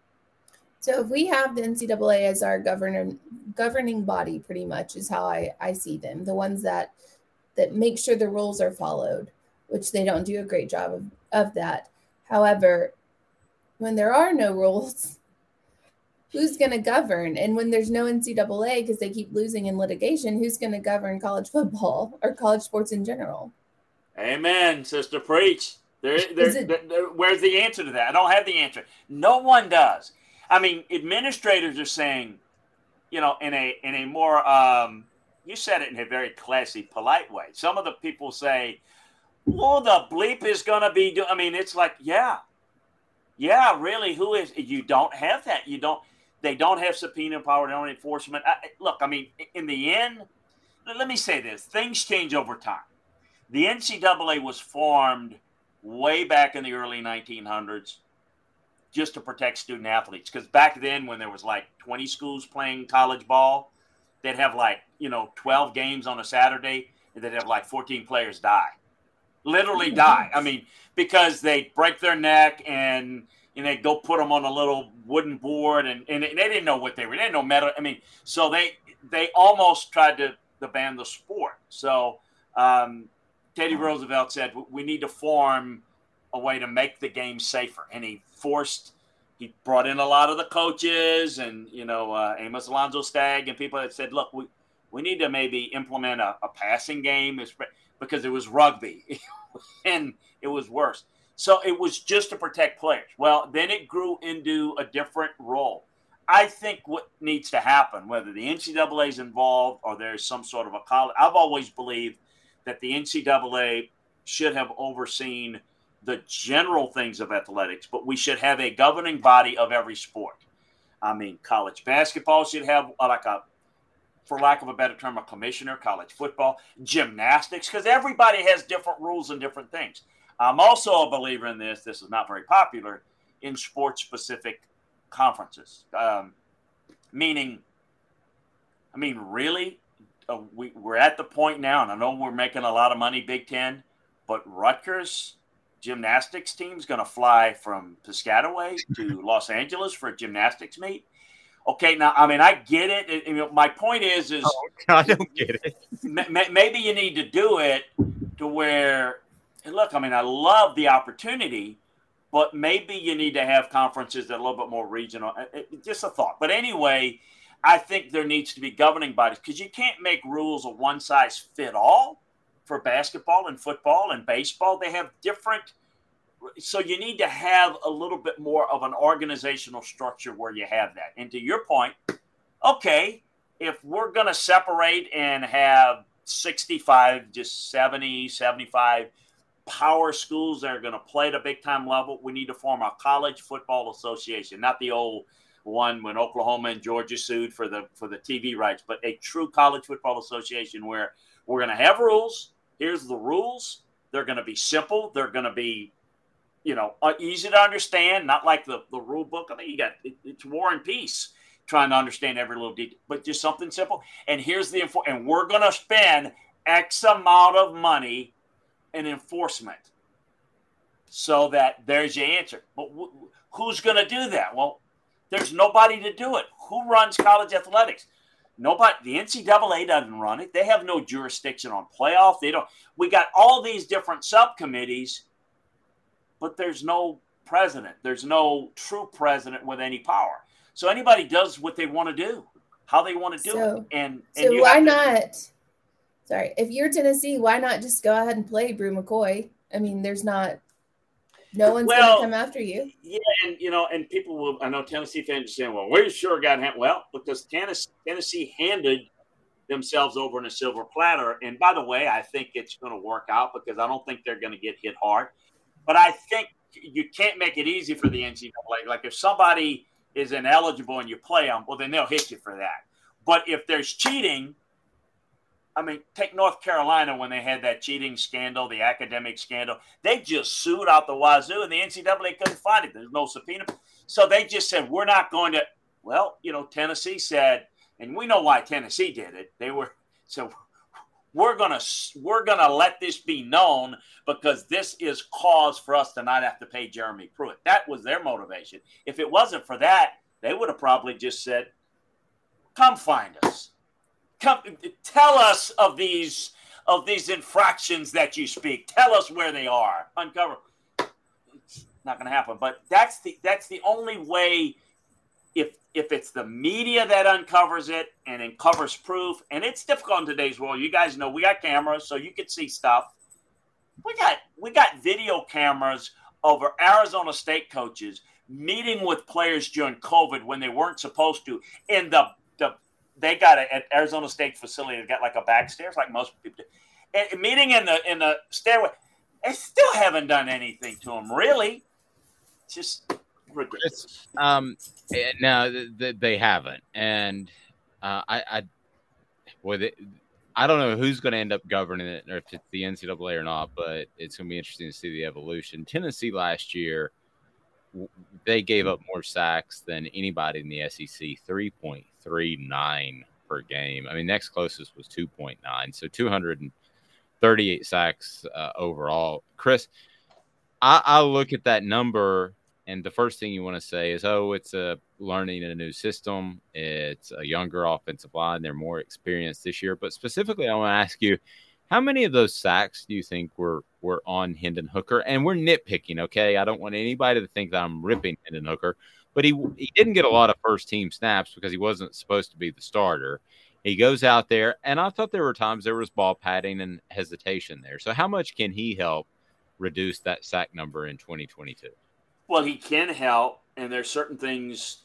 So if we have the NCAA as our governing body, pretty much is how I see them, the ones that make sure the rules are followed, which they don't do a great job of that. However, when there are no rules, who's going to govern? And when there's no NCAA because they keep losing in litigation, who's going to govern college football or college sports in general? Amen, sister. Preach. Where's the answer to that? I don't have the answer. No one does. I mean, administrators are saying, in a more, you said it in a very classy, polite way. Some of the people say, well, the bleep is going to be, it's like, yeah, really, who is, you don't have that. They don't have subpoena power, they don't have enforcement. Look, in the end, let me say this, things change over time. The NCAA was formed way back in the early 1900s just to protect student athletes. Because back then, when there was 20 schools playing college ball, they'd have 12 games on a Saturday, and they'd have 14 players die. Literally die. Because they'd break their neck and they'd go put them on a little wooden board, and they didn't know what they were. They didn't know metal. So they almost tried to ban the sport. So Teddy Roosevelt said, we need to form a way to make the game safer. And he brought in a lot of the coaches and, Amos Alonzo Stagg and people that said, look, we need to maybe implement a passing game because it was rugby and it was worse. So it was just to protect players. Well, then it grew into a different role. I think what needs to happen, whether the NCAA is involved or there's some sort of a college, I've always believed that the NCAA should have overseen the general things of athletics, but we should have a governing body of every sport. College basketball should have for lack of a better term, a commissioner, college football, gymnastics, because everybody has different rules and different things. I'm also a believer in this is not very popular, in sports-specific conferences. Meaning, really, we're at the point now, and I know we're making a lot of money, Big Ten, but Rutgers gymnastics team is going to fly from Piscataway to Los Angeles for a gymnastics meet. Okay, now, I get it. My point is I don't get it. Maybe you need to do it to where, and look, I love the opportunity, but maybe you need to have conferences that are a little bit more regional. Just a thought. But anyway, I think there needs to be governing bodies because you can't make rules of one size fit all for basketball and football and baseball. They have different. So you need to have a little bit more of an organizational structure where you have that. And to your point, okay, if we're going to separate and have 65, just 70, 75 power schools that are going to play at a big-time level, we need to form a college football association, not the old one when Oklahoma and Georgia sued for the TV rights, but a true college football association where we're going to have rules. Here's the rules. They're going to be simple. They're going to be easy to understand, not like the rule book. It's War and Peace trying to understand every little detail, but just something simple. And here's and we're going to spend X amount of money in enforcement so that there's your answer. But who's going to do that? Well, there's nobody to do it. Who runs college athletics? Nobody. The NCAA doesn't run it. They have no jurisdiction on playoff. We got all these different subcommittees, but there's no president. There's no true president with any power. So anybody does what they want to do, how they want to do it. And why not? Sorry, if you're Tennessee, why not just go ahead and play Brew McCoy? There's no one's going to come after you. Yeah, and people will. I know Tennessee fans are saying, "Well, we sure got handed." Well, because Tennessee handed themselves over in a silver platter. And by the way, I think it's going to work out because I don't think they're going to get hit hard. But I think you can't make it easy for the NCAA. Like if somebody is ineligible and you play them, well, then they'll hit you for that. But if there's cheating, I mean, take North Carolina when they had that cheating scandal, the academic scandal. They just sued out the wazoo, and the NCAA couldn't find it. There's no subpoena. So they just said, we're not going to – well, Tennessee said – and we know why Tennessee did it. They were – so we're gonna let this be known because this is cause for us to not have to pay Jeremy Pruitt. That was their motivation. If it wasn't for that, they would have probably just said, come find us. Come tell us of these infractions that you speak. Tell us where they are. Uncover. It's not going to happen. But that's the only way. If it's the media that uncovers it and uncovers proof, and it's difficult in today's world. You guys know we got cameras, so you can see stuff. We got video cameras over Arizona State coaches meeting with players during COVID when they weren't supposed to. In they got an Arizona State facility. They got like a back stairs, like most people do. And meeting in the stairway. They still haven't done anything to them, really. It's just ridiculous. No, they haven't, and I don't know who's going to end up governing it, or if it's the NCAA or not. But it's going to be interesting to see the evolution. Tennessee last year, they gave up more sacks than anybody in the SEC, 3.39 per game. I mean, next closest was 2.9, so 238 sacks overall. Chris, I look at that number, and the first thing you want to say is, it's a learning in a new system. It's a younger offensive line. They're more experienced this year. But specifically, I want to ask you, how many of those sacks do you think were on Hendon Hooker? And we're nitpicking, okay? I don't want anybody to think that I'm ripping Hendon Hooker. But he didn't get a lot of first-team snaps because he wasn't supposed to be the starter. He goes out there, and I thought there were times there was ball padding and hesitation there. So how much can he help reduce that sack number in 2022? Well, he can help, and there's certain things,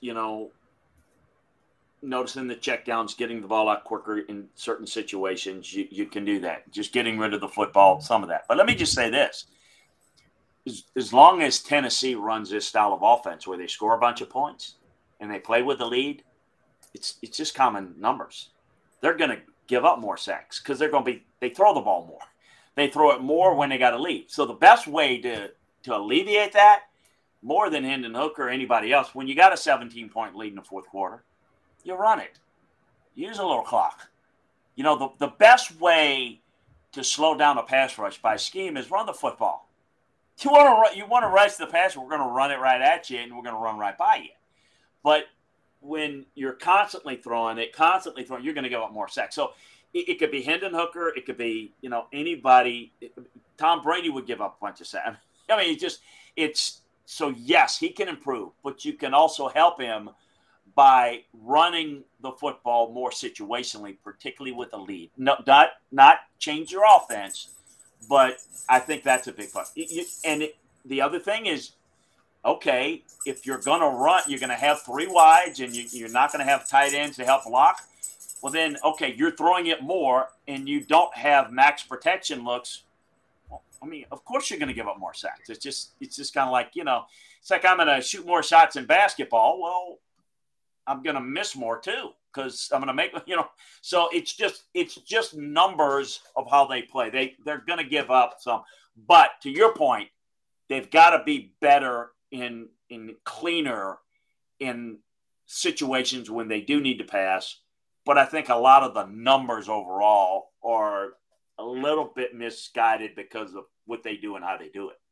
noticing the checkdowns, getting the ball out quicker in certain situations, you can do that. Just getting rid of the football, some of that. But let me just say this. As long as Tennessee runs this style of offense where they score a bunch of points and they play with the lead, it's just common numbers. They're going to give up more sacks because they throw the ball more. They throw it more when they got a lead. So the best way to alleviate that, more than Hendon Hooker or anybody else, when you got a 17-point lead in the fourth quarter, you run it. Use a little clock. The best way to slow down a pass rush by scheme is run the football. You want to rush the pass, we're going to run it right at you, and we're going to run right by you. But when you're constantly throwing, you're going to give up more sacks. So it could be Hendon Hooker. It could be, anybody. Tom Brady would give up a bunch of sacks. I mean, so, yes, he can improve, but you can also help him by running the football more situationally, particularly with a lead. No, not change your offense, but I think that's a big part. The other thing is, okay, if you're going to run, you're going to have three wides and you're not going to have tight ends to help block. Well, then, okay, you're throwing it more and you don't have max protection looks. I mean, of course you're going to give up more sacks. It's just kind of like, it's like I'm going to shoot more shots in basketball. Well, I'm going to miss more too because I'm going to make, So it's just numbers of how they play. They're going to give up some. But to your point, they've got to be better in cleaner in situations when they do need to pass. But I think a lot of the numbers overall are a little bit misguided because of what they do and how they do it.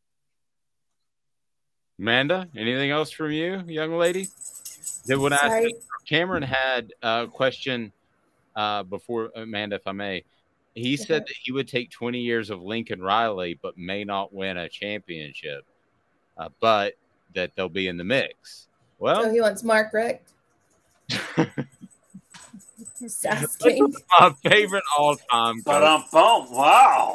Amanda, anything else from you, young lady? Cameron had a question before, Amanda, if I may. He said that he would take 20 years of Lincoln Riley, but may not win a championship, but that they'll be in the mix. Well, so he wants Mark Richt. Just asking. My favorite all-time. Wow.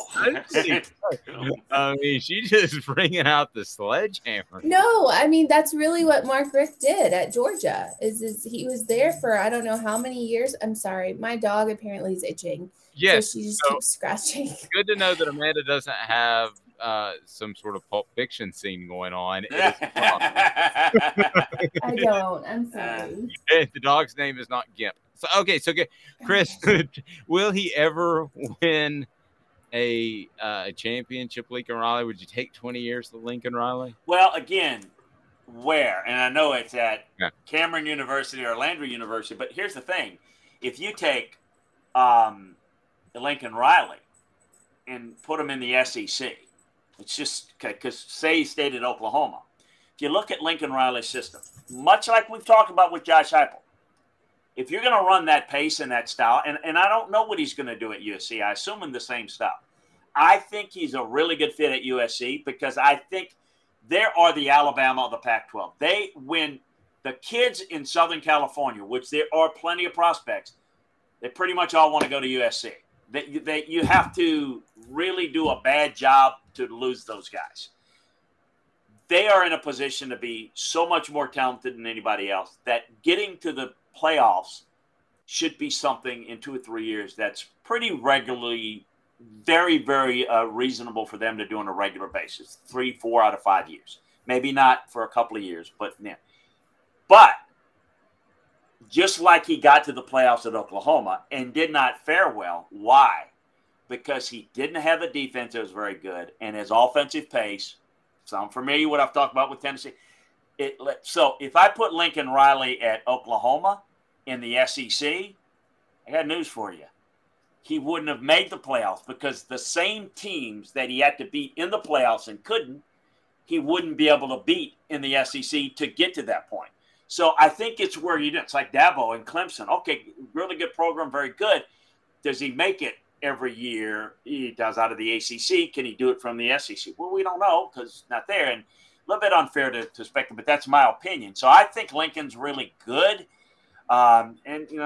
I mean, she's just bringing out the sledgehammer. No, I mean, that's really what Mark Richt did at Georgia. Is he was there for I don't know how many years. I'm sorry. My dog apparently is itching. Yes. So she just keeps scratching. Good to know that Amanda doesn't have some sort of Pulp Fiction scene going on. I don't. I'm sorry. The dog's name is not Gimp. So okay, Chris, will he ever win a championship, Lincoln Riley? Would you take 20 years to Lincoln Riley? Well, again, where? And I know it's at Cameron University or Landry University, but here's the thing. If you take Lincoln Riley and put him in the SEC, it's just because say he stayed at Oklahoma. If you look at Lincoln Riley's system, much like we've talked about with Josh Heupel, if you're going to run that pace and that style, and I don't know what he's going to do at USC. I assume in the same style. I think he's a really good fit at USC because I think there are the Alabama of the Pac-12. When the kids in Southern California, which there are plenty of prospects, they pretty much all want to go to USC. You have to really do a bad job to lose those guys. They are in a position to be so much more talented than anybody else that getting to the playoffs should be something in 2 or 3 years that's pretty regularly, very, very reasonable for them to do on a regular basis. 3, 4 out of 5 years. Maybe not for a couple of years, but yeah. But just like he got to the playoffs at Oklahoma and did not fare well. Why? Because he didn't have a defense that was very good, and his offensive pace, sound familiar what I've talked about with Tennessee. So if I put Lincoln Riley at Oklahoma in the SEC, I got news for you. He wouldn't have made the playoffs because the same teams that he had to beat in the playoffs and couldn't, he wouldn't be able to beat in the SEC to get to that point. So I think it's where you do. It's like Dabo and Clemson. Okay, really good program, very good. Does he make it every year? He does out of the ACC. Can he do it from the SEC? Well, we don't know because it's not there. And a little bit unfair to speculate, but that's my opinion. So I think Lincoln's really good. And,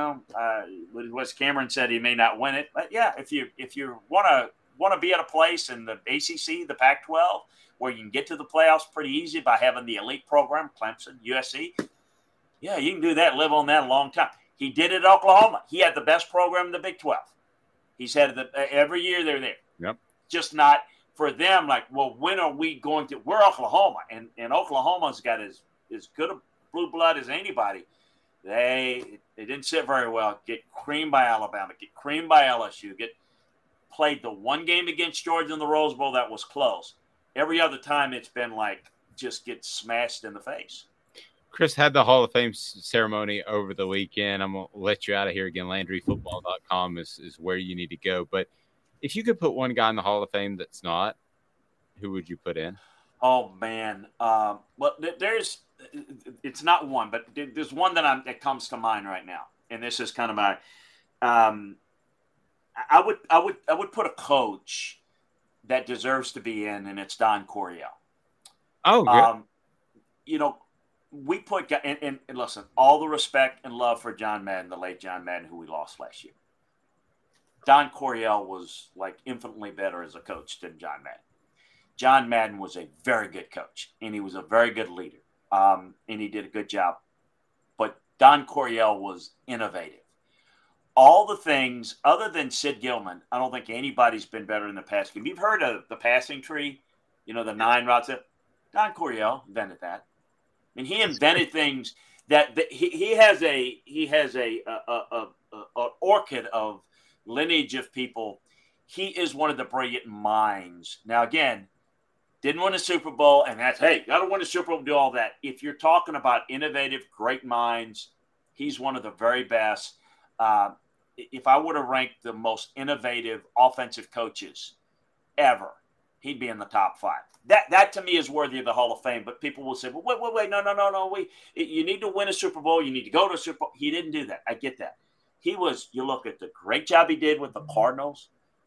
Wes Cameron said he may not win it. But, yeah, if you want to be at a place in the ACC, the Pac-12, where you can get to the playoffs pretty easy by having the elite program, Clemson, USC, yeah, you can do that, live on that a long time. He did it at Oklahoma. He had the best program in the Big 12. He said that every year they're there. Yep. Just not for them like, well, when are we going to – we're Oklahoma, and Oklahoma's got as good a blue blood as anybody. They didn't sit very well. Get creamed by Alabama. Get creamed by LSU. Get played the one game against Georgia in the Rose Bowl that was close. Every other time it's been like just get smashed in the face. Chris had the Hall of Fame ceremony over the weekend. I'm going to let you out of here again. LandryFootball.com is where you need to go. But if you could put one guy in the Hall of Fame that's not, who would you put in? Oh, man. Well, it's not one, but there's one that comes to mind right now. And this is kind of my I would put a coach that deserves to be in, and it's Don Coryell. Oh, good. We put – and listen, all the respect and love for John Madden, the late John Madden, who we lost last year. Don Coryell was like infinitely better as a coach than John Madden. John Madden was a very good coach, and he was a very good leader, and he did a good job. But Don Coryell was innovative. All the things other than Sid Gilman, I don't think anybody's been better in the passing game. You've heard of the passing tree, the 9 routes. Don Coryell invented that. I mean, he invented things that he has a orchid of lineage of people. He is one of the brilliant minds. Now, again, didn't win a Super Bowl, and that's, hey, got to win a Super Bowl to do all that. If you're talking about innovative, great minds, he's one of the very best. If I would have ranked the most innovative offensive coaches ever, he'd be in the top 5. That to me is worthy of the Hall of Fame. But people will say, well, wait, no. You need to win a Super Bowl. You need to go to a Super Bowl. He didn't do that. I get that. You look at the great job he did with the Cardinals,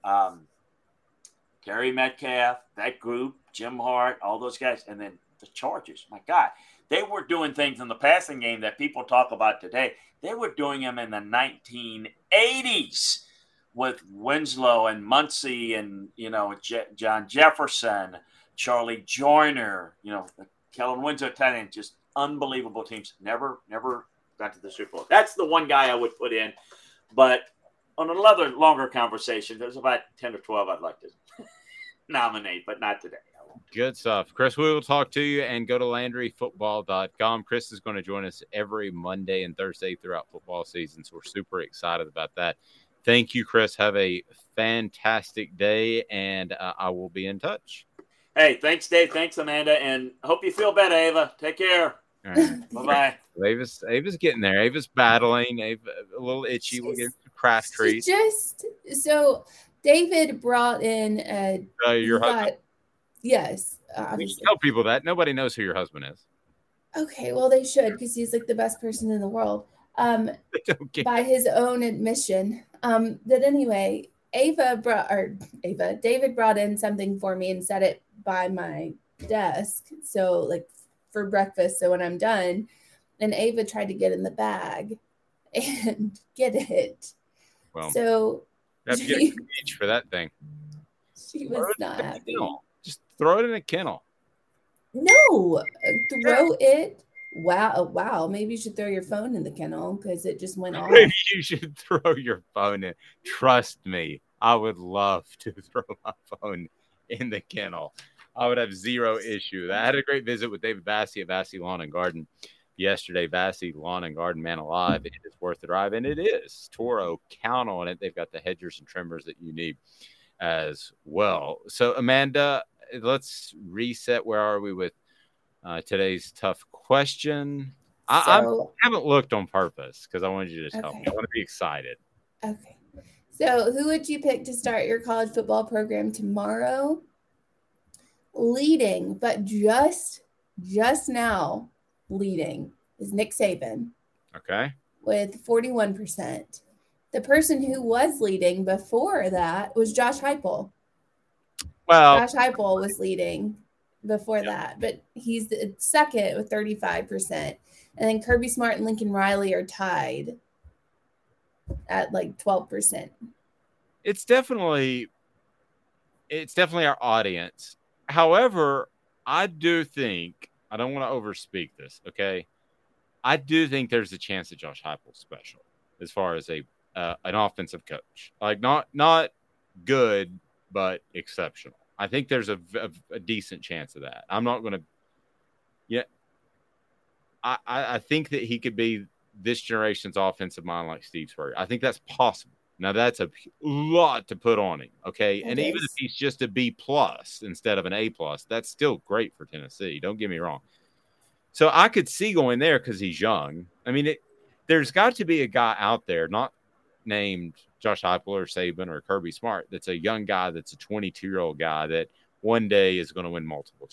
Gary Metcalf, that group, Jim Hart, all those guys, and then the Chargers. My God, they were doing things in the passing game that people talk about today. They were doing them in the 1980s with Winslow and Muncie and, John Jefferson, Charlie Joyner, Kellen Winslow, tight end, just unbelievable teams. Never got to the Super Bowl. That's the one guy I would put in. But on another longer conversation, there's about 10 or 12 I'd like to. nominate, but not today. Good stuff. Chris, we will talk to you, and go to LandryFootball.com. Chris is going to join us every Monday and Thursday throughout football season, so we're super excited about that. Thank you, Chris. Have a fantastic day, and I will be in touch. Hey, thanks, Dave. Thanks, Amanda, and hope you feel better, Ava. Take care. All right. Bye-bye. Ava's getting there. Ava's battling. Ava a little itchy. We'll get some craft treats. So David brought in your husband. Yes. We should tell people that. Nobody knows who your husband is. Okay, well, they should, because he's like the best person in the world. By his own admission. But anyway, David brought in something for me and set it by my desk. So like for breakfast. So when I'm done, and Ava tried to get in the bag and get it. Well, so you have to get a cage for that thing. She was not happy. Just throw it in a kennel. No, throw it. Wow. Maybe you should throw your phone in the kennel because it just went off. Maybe you should throw your phone in. Trust me, I would love to throw my phone in the kennel. I would have zero issue. I had a great visit with David Bassey at Bassey Lawn and Garden yesterday. Bassey Lawn and Garden, man alive. It is worth the drive, and it is. Toro, count on it. They've got the hedgers and trimmers that you need as well. So, Amanda, let's reset. Where are we with today's tough question? I haven't looked on purpose because I wanted you to tell me. I want to be excited. Okay. So who would you pick to start your college football program tomorrow? Leading, but just now leading is Nick Saban. Okay. With 41%. The person who was leading before that was Josh Heupel. Well, Josh Heupel was leading before that, but he's second with 35%. And then Kirby Smart and Lincoln Riley are tied at like 12%. It's definitely our audience. However, I do think, I don't want to overspeak this, okay? I do think there's a chance that Josh Heupel's special as far as an offensive coach. Like not good, but exceptional. I think there's a decent chance of that. I'm not going to – yeah. I think that he could be this generation's offensive mind like Steve Spurrier. I think that's possible. Now, that's a lot to put on him, okay? And even if he's just a B+ instead of an A+, that's still great for Tennessee. Don't get me wrong. So I could see going there because he's young. I mean, there's got to be a guy out there, not named Josh Heupel or Saban or Kirby Smart, that's a young guy that's a 22-year-old guy that one day is going to win multiple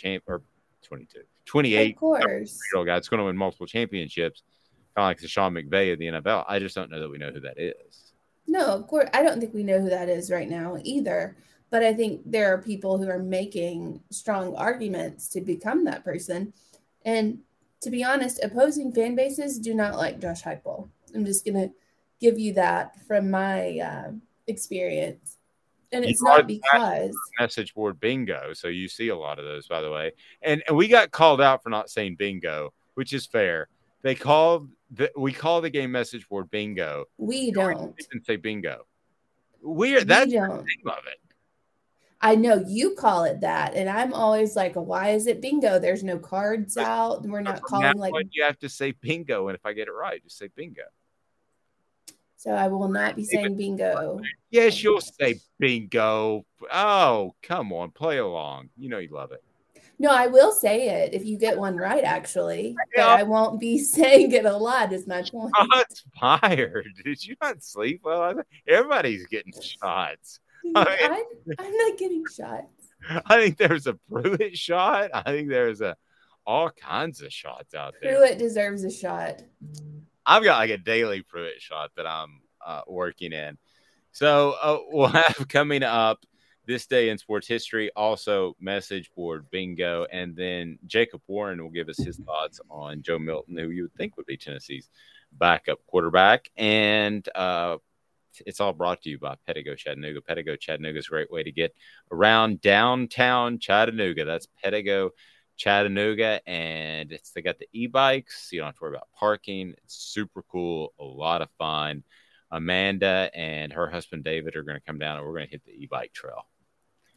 28-year-old guy that's going to win multiple championships, kind of like the Sean McVay of the NFL. I just don't know that we know who that is. No, of course. I don't think we know who that is right now either. But I think there are people who are making strong arguments to become that person. And to be honest, opposing fan bases do not like Josh Heupel. I'm just going to give you that from my experience. And it's not because message board bingo. So you see a lot of those, by the way. And we got called out for not saying bingo, which is fair. We call the game message board bingo. We don't. They didn't say bingo. That's the name of it. I know you call it that, and I'm always like, why is it bingo? There's no cards out. We're not calling like. You have to say bingo, and if I get it right, just say bingo. So I will not be saying bingo. Yes, you'll say bingo. Oh, come on, play along. You know you love it. No, I will say it if you get one right, actually. But I won't be saying it a lot, is my point. I'm tired. Did you not sleep well? Everybody's getting shots. I'm not getting shots. I think there's a Pruitt shot. I think there's all kinds of shots out there. Pruitt deserves a shot. I've got like a daily Pruitt shot that I'm working in. So we'll have coming up this day in sports history, also message board bingo, and then Jacob Warren will give us his thoughts on Joe Milton, who you would think would be Tennessee's backup quarterback. And it's all brought to you by Pettigo Chattanooga. Pettigo Chattanooga is a great way to get around downtown Chattanooga. That's Pettigo Chattanooga, and they got the e-bikes, so you don't have to worry about parking. It's super cool, a lot of fun. Amanda and her husband David are going to come down, and we're going to hit the e-bike trail.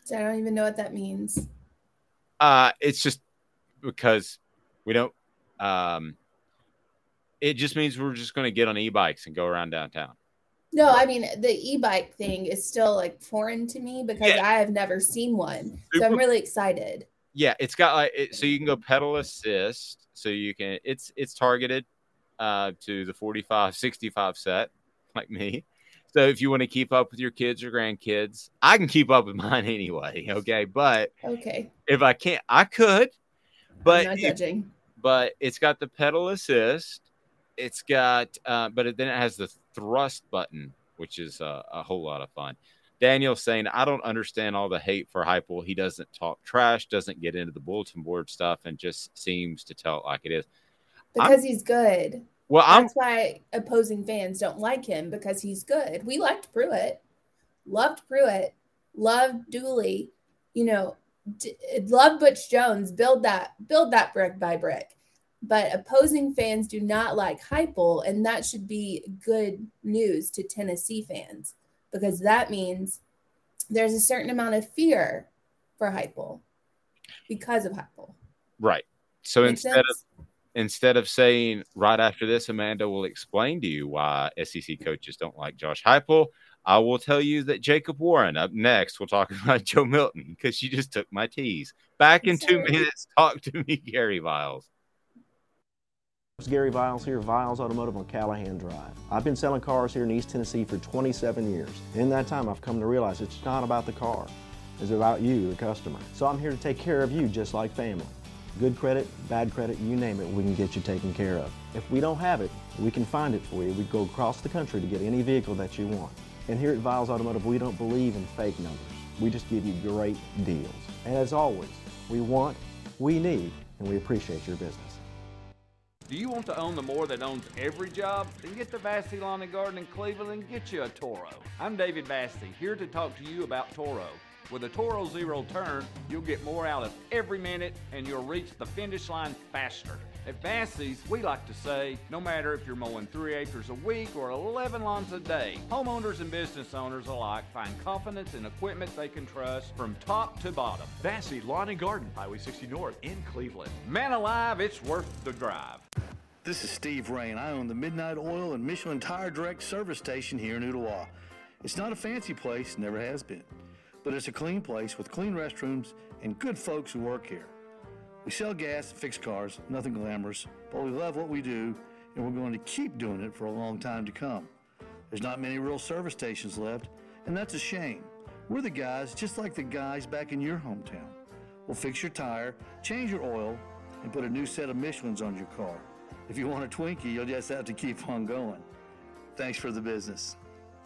So I don't even know what that means. It's just because we don't. It just means we're just going to get on e-bikes and go around downtown. No, I mean, the e-bike thing is still like foreign to me because I have never seen one. So I'm really excited. Yeah, it's got like so you can go pedal assist. So you can it's targeted to the 45, 65 set like me. So if you want to keep up with your kids or grandkids, I can keep up with mine anyway. Okay. But if I can't, I could, but I'm not judging. But it's got the pedal assist. It's got, but then it has the thrust button, which is a whole lot of fun. Daniel's saying, I don't understand all the hate for Heupel. He doesn't talk trash, doesn't get into the bulletin board stuff, and just seems to tell it like it is. Because he's good. Well, that's why opposing fans don't like him, because he's good. We liked Pruitt, loved Dooley, loved Butch Jones. Build that brick by brick. But opposing fans do not like Heupel, and that should be good news to Tennessee fans, because that means there's a certain amount of fear for Heupel because of Heupel. Right. So instead of saying right after this, Amanda will explain to you why SEC coaches don't like Josh Heupel, I will tell you that Jacob Warren up next will talk about Joe Milton, because she just took my tease. Back in 2 minutes, talk to me, Gary Viles. It's Gary Viles here, Viles Automotive on Callahan Drive. I've been selling cars here in East Tennessee for 27 years. In that time, I've come to realize it's not about the car. It's about you, the customer. So I'm here to take care of you just like family. Good credit, bad credit, you name it, we can get you taken care of. If we don't have it, we can find it for you. We go across the country to get any vehicle that you want. And here at Viles Automotive, we don't believe in fake numbers. We just give you great deals. And as always, we want, we need, and we appreciate your business. Do you want to own the more that owns every job? Then get to Vassy Lawn and Garden in Cleveland and get you a Toro. I'm David Vassy, here to talk to you about Toro. With a Toro Zero Turn, you'll get more out of every minute and you'll reach the finish line faster. At Vassy's, we like to say, no matter if you're mowing 3 acres a week or 11 lawns a day, homeowners and business owners alike find confidence in equipment they can trust from top to bottom. Vassy Lawn and Garden, Highway 60 North in Cleveland. Man alive, it's worth the drive. This is Steve Rain. I own the Midnight Oil and Michelin Tire Direct service station here in Ooltewah. It's not a fancy place, never has been, but it's a clean place with clean restrooms and good folks who work here. We sell gas and fix cars, nothing glamorous, but we love what we do, and we're going to keep doing it for a long time to come. There's not many real service stations left, and that's a shame. We're the guys just like the guys back in your hometown. We'll fix your tire, change your oil, and put a new set of Michelins on your car. If you want a Twinkie, you'll just have to keep on going. Thanks for the business.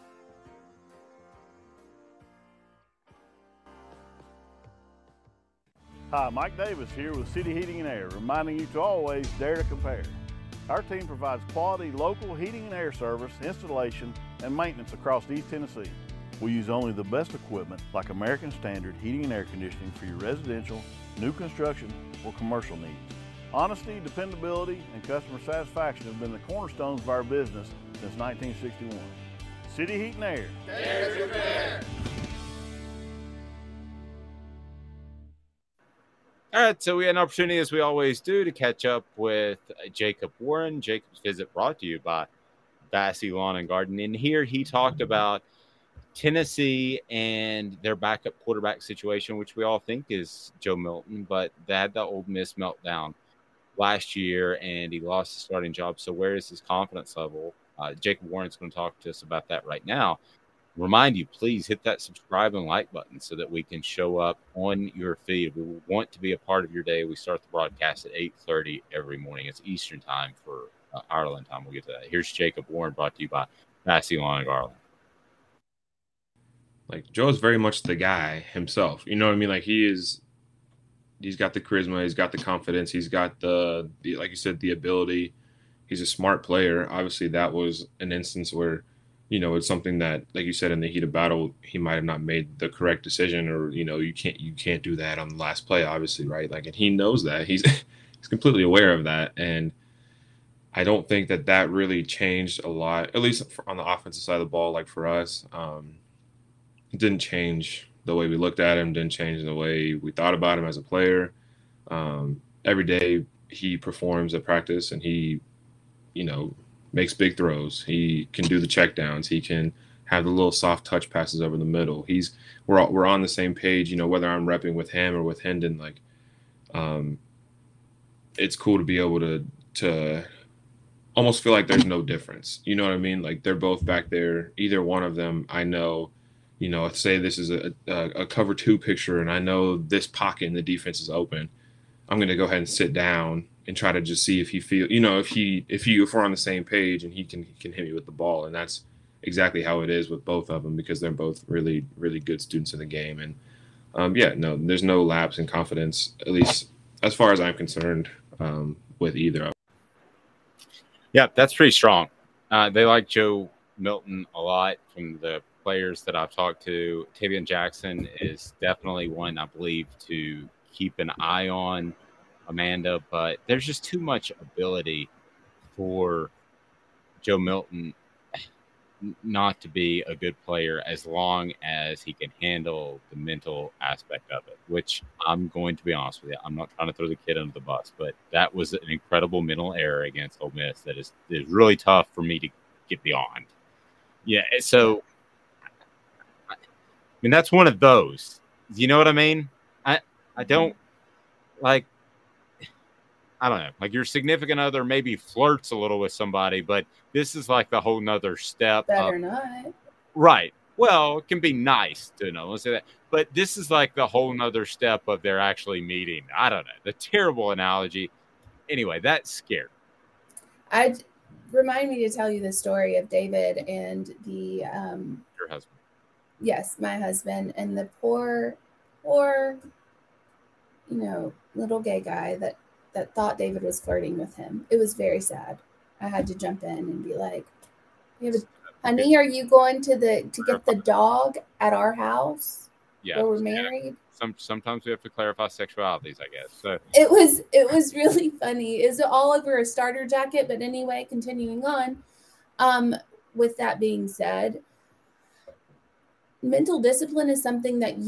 Hi, Mike Davis here with City Heating and Air, reminding you to always dare to compare. Our team provides quality local heating and air service, installation, and maintenance across East Tennessee. We use only the best equipment like American Standard heating and air conditioning for your residential, new construction, or commercial needs. Honesty, dependability, and customer satisfaction have been the cornerstones of our business since 1961. City Heat and Air. Dare to compare. All right, so we had an opportunity, as we always do, to catch up with Jacob Warren. Jacob's visit brought to you by Vassy Lawn and Garden. And here he talked about Tennessee and their backup quarterback situation, which we all think is Joe Milton, but they had the Ole Miss meltdown last year, and he lost his starting job. So where is his confidence level? Jacob Warren's going to talk to us about that right now. Remind you, please hit that subscribe and like button so that we can show up on your feed. We want to be a part of your day. We start the broadcast at 8:30 every morning. It's Eastern time for Ireland time. We'll get to that. Here's Jacob Warren, brought to you by Vassy Lawn and Garden. Like, Joe's very much the guy himself. You know what I mean? Like, he's got the charisma, he's got the confidence, he's got the like you said, the ability. He's a smart player. Obviously, that was an instance where, you know, it's something that, like you said, in the heat of battle, he might have not made the correct decision, or, you know, you can't do that on the last play, obviously, right? Like, and he knows that. He's completely aware of that. And I don't think that really changed a lot, at least on the offensive side of the ball. Like, for us, it didn't change the way we looked at him, didn't change the way we thought about him as a player. Every day he performs at practice, and he, makes big throws. He can do the checkdowns. He can have the little soft touch passes over the middle. We're on the same page, whether I'm repping with him or with Hendon. Like, it's cool to be able to almost feel like there's no difference. You know what I mean? Like, they're both back there. Either one of them, I know, say this is a cover 2 picture, and I know this pocket in the defense is open. I'm going to go ahead and sit down and try to just see if he feel, if we're on the same page and he can hit me with the ball. And that's exactly how it is with both of them, because they're both really, really good students in the game. And there's no lapse in confidence, at least as far as I'm concerned, with either of them. Yeah, that's pretty strong. They like Joe Milton a lot from the players that I've talked to. Tavion Jackson is definitely one, I believe, to keep an eye on, Amanda, but there's just too much ability for Joe Milton not to be a good player as long as he can handle the mental aspect of it, which I'm going to be honest with you. I'm not trying to throw the kid under the bus, but that was an incredible mental error against Ole Miss that is really tough for me to get beyond. Yeah, so I mean, that's one of those. You know what I mean? I don't like, I don't know, like your significant other maybe flirts a little with somebody, but this is like the whole nother step. Better not. Right. Well, it can be nice to know. Let's say that. But this is like the whole nother step of they're actually meeting. I don't know. The terrible analogy. Anyway, that's scary. Remind me to tell you the story of David and the your husband. Yes, my husband, and the poor, little gay guy that thought David was flirting with him. It was very sad. I had to jump in and be like, honey, are you going to get the dog at our house? Yeah. Where we're married? Sometimes we have to clarify sexualities, I guess. So it was really funny. It's all over a starter jacket, but anyway, continuing on. With that being said, mental discipline is something that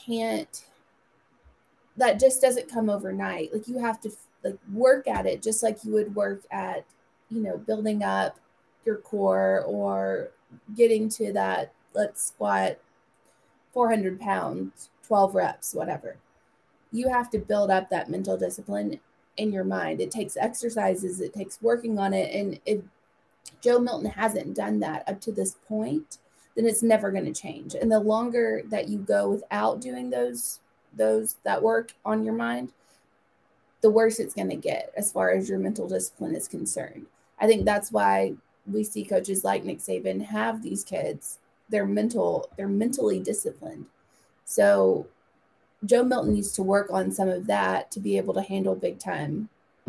that just doesn't come overnight. Like, you have to work at it just like you would work at, building up your core or getting to that, let's squat 400 pounds, 12 reps, whatever. You have to build up that mental discipline in your mind. It takes exercises, it takes working on it. And if Joe Milton hasn't done that up to this point, then it's never going to change. And the longer that you go without doing that work on your mind, the worse it's going to get as far as your mental discipline is concerned. I think that's why we see coaches like Nick Saban have these kids. They're mentally disciplined. So Joe Milton needs to work on some of that to be able to handle big time,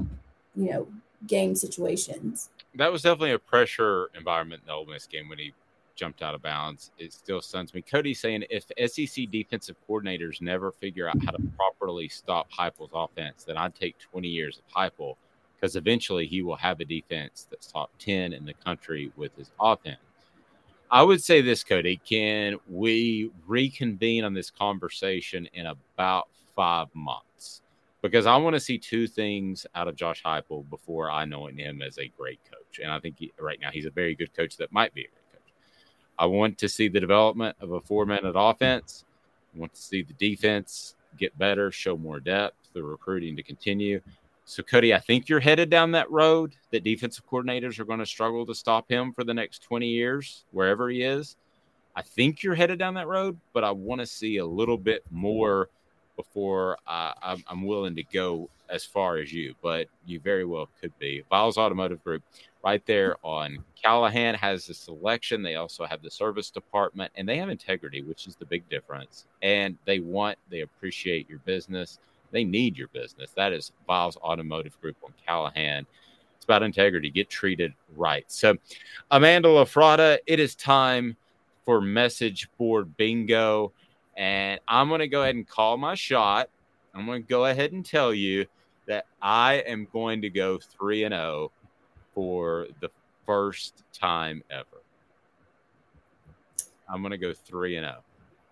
game situations. That was definitely a pressure environment in the Ole Miss game when he jumped out of bounds. It still stuns me. Cody's saying if SEC defensive coordinators never figure out how to properly stop Heupel's offense, then I'd take 20 years of Heupel, because eventually he will have a defense that's top 10 in the country with his offense. I would say this, Cody, can we reconvene on this conversation in about 5 months? Because I want to see 2 things out of Josh Heupel before I know him as a great coach. And I think right now he's a very good coach that might be a great coach. I want to see the development of a 4-minute offense. I want to see the defense get better, show more depth, the recruiting to continue. So, Cody, I think you're headed down that road that defensive coordinators are going to struggle to stop him for the next 20 years, wherever he is. I think you're headed down that road, but I want to see a little bit more before I'm willing to go as far as you, but you very well could be. Viles Automotive Group, right there on Callahan, has the selection. They also have the service department, and they have integrity, which is the big difference. And they appreciate your business. They need your business. That is Viles Automotive Group on Callahan. It's about integrity. Get treated right. So, Amanda LaFrada, it is time for message board bingo. And I'm going to go ahead and call my shot. I'm going to go ahead and tell you that I am going to go 3-0 for the first time ever. I'm going to go 3-0.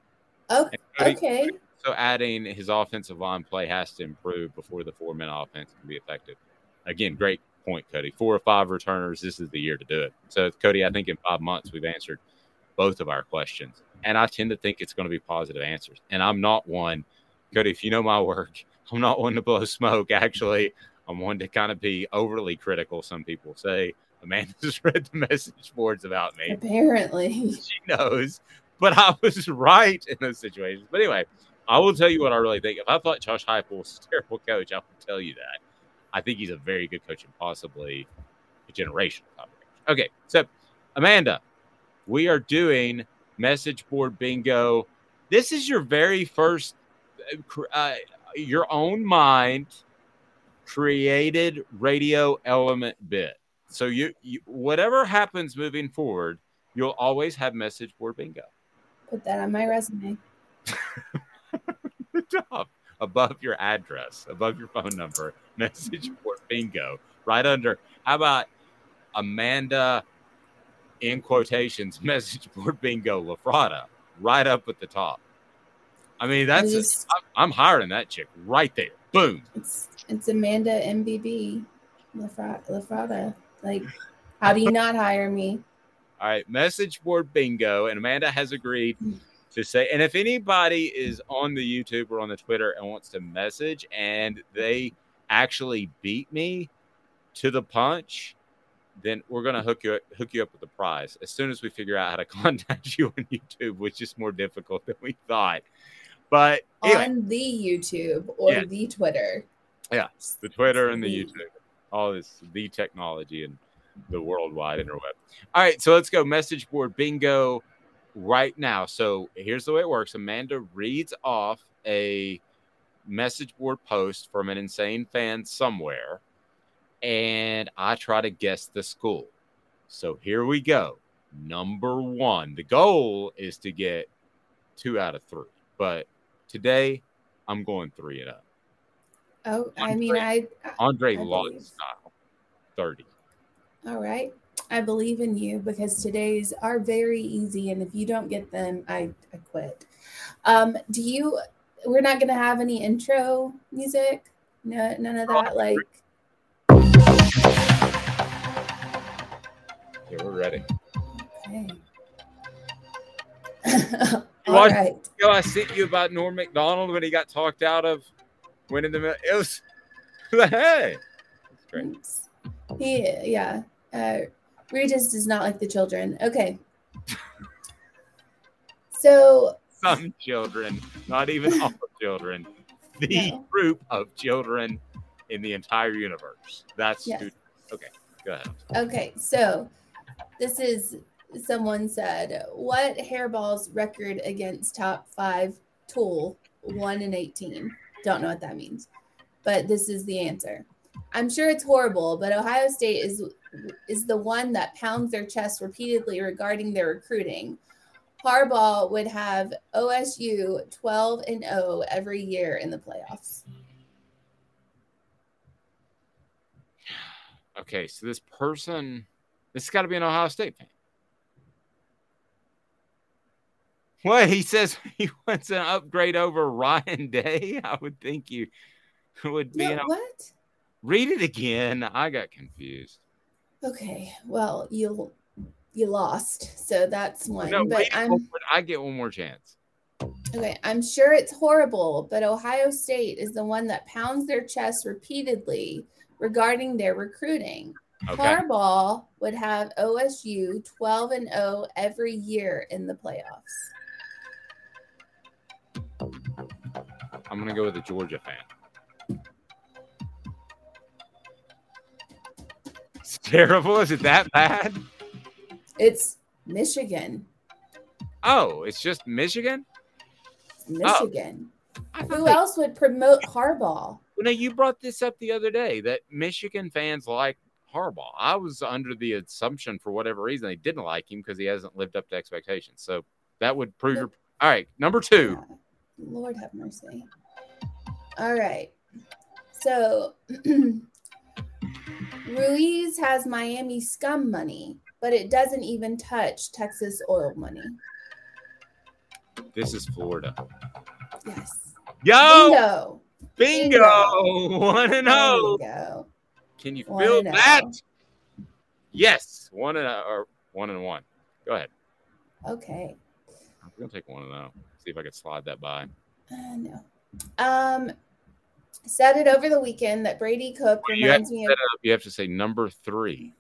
Oh, okay. So adding his offensive line play has to improve before the 4-man offense can be effective. Again, great point, Cody. 4 or 5 returners. This is the year to do it. So, Cody, I think in 5 months we've answered both of our questions. And I tend to think it's going to be positive answers. And I'm not one, Cody, if you know my work, I'm not one to blow smoke. Actually, I'm one to kind of be overly critical. Some people say, Amanda's read the message boards about me. Apparently. She knows. But I was right in those situations. But anyway, I will tell you what I really think. If I thought Josh Heupel was a terrible coach, I will tell you that. I think he's a very good coach and possibly a generational top coach. Okay, so Amanda, we are doing message board bingo. This is your very first, your own mind created radio element bit. So you whatever happens moving forward, you'll always have message board bingo. Put that on my resume. Above your address, above your phone number, message board bingo. Right under, how about Amanda, in quotations, message board bingo LaFrada, right up at the top. I mean, I'm hiring that chick right there. Boom. It's Amanda MBB LaFrada. Like, how do you not hire me? All right, message board bingo, and Amanda has agreed to say, and if anybody is on the YouTube or on the Twitter and wants to message and they actually beat me to the punch, then we're going to hook you up with a prize as soon as we figure out how to contact you on YouTube, which is more difficult than we thought. But anyway, on the YouTube or the Twitter. Yeah, the Twitter and the YouTube. All this, the technology and the worldwide interweb. All right, so let's go message board bingo right now. So here's the way it works. Amanda reads off a message board post from an insane fan somewhere, and I try to guess the school. So here we go. Number 1. The goal is to get 2 out of 3, but today I'm going 3 and up. Oh, I mean, Andre Lawton style, 30. All right. I believe in you because today's are very easy, and if you don't get them, I quit. We're not going to have any intro music? No, none of that, like. Yeah, we're ready. Okay. All right. I sent you about Norm Macdonald when he got talked out of winning the. It was hey, that's great. Regis does not like the children. Okay. So some children, not even all children, the group of children in the entire universe. That's okay. Go ahead. Okay, so this is someone said, what hairball's record against top 5 Tool 1-18? Don't know what that means, but this is the answer. I'm sure it's horrible, but Ohio State is the one that pounds their chest repeatedly regarding their recruiting. Harbaugh would have OSU 12-0 every year in the playoffs. Okay, so this has got to be an Ohio State fan. What? He says he wants an upgrade over Ryan Day? I would think you would be. What? Read it again. I got confused. Okay, well, you lost, so that's one. No, but I get one more chance. Okay, I'm sure it's horrible, but Ohio State is the one that pounds their chest repeatedly regarding their recruiting. Okay. Harbaugh would have OSU 12-0 every year in the playoffs. I'm going to go with a Georgia fan. It's terrible. Is it that bad? It's Michigan. Oh, it's just Michigan? Michigan. Oh. Who else would promote Harbaugh? Well, no, you brought this up the other day that Michigan fans like Harbaugh. I was under the assumption for whatever reason they didn't like him because he hasn't lived up to expectations. So that would prove your. All right, number 2. Yeah. Lord have mercy. All right. So Ruiz has Miami scum money, but it doesn't even touch Texas oil money. This is Florida. Yes. Yo! Bingo. 1-0. There you go. Can you 1-0. feel that? Yes. 1-0 or 1-1. Go ahead. Okay. I'm gonna take 1-0. See if I can slide that by. No. Said it over the weekend that Brady Cook reminds me of You have to say number 3.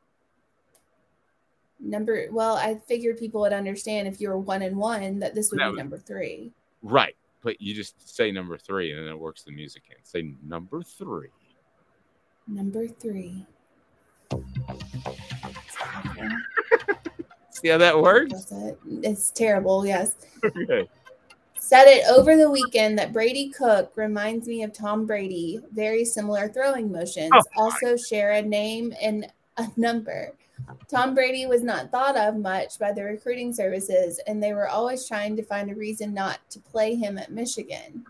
Well, I figured people would understand if you were 1-1 that this would be number 3. Right. But you just say number 3 and then it works the music in. Say number 3. Number 3. See how that works? It's terrible, yes. Okay. Said it over the weekend that Brady Cook reminds me of Tom Brady. Very similar throwing motions. Also share a name and a number. Tom Brady was not thought of much by the recruiting services, and they were always trying to find a reason not to play him at Michigan.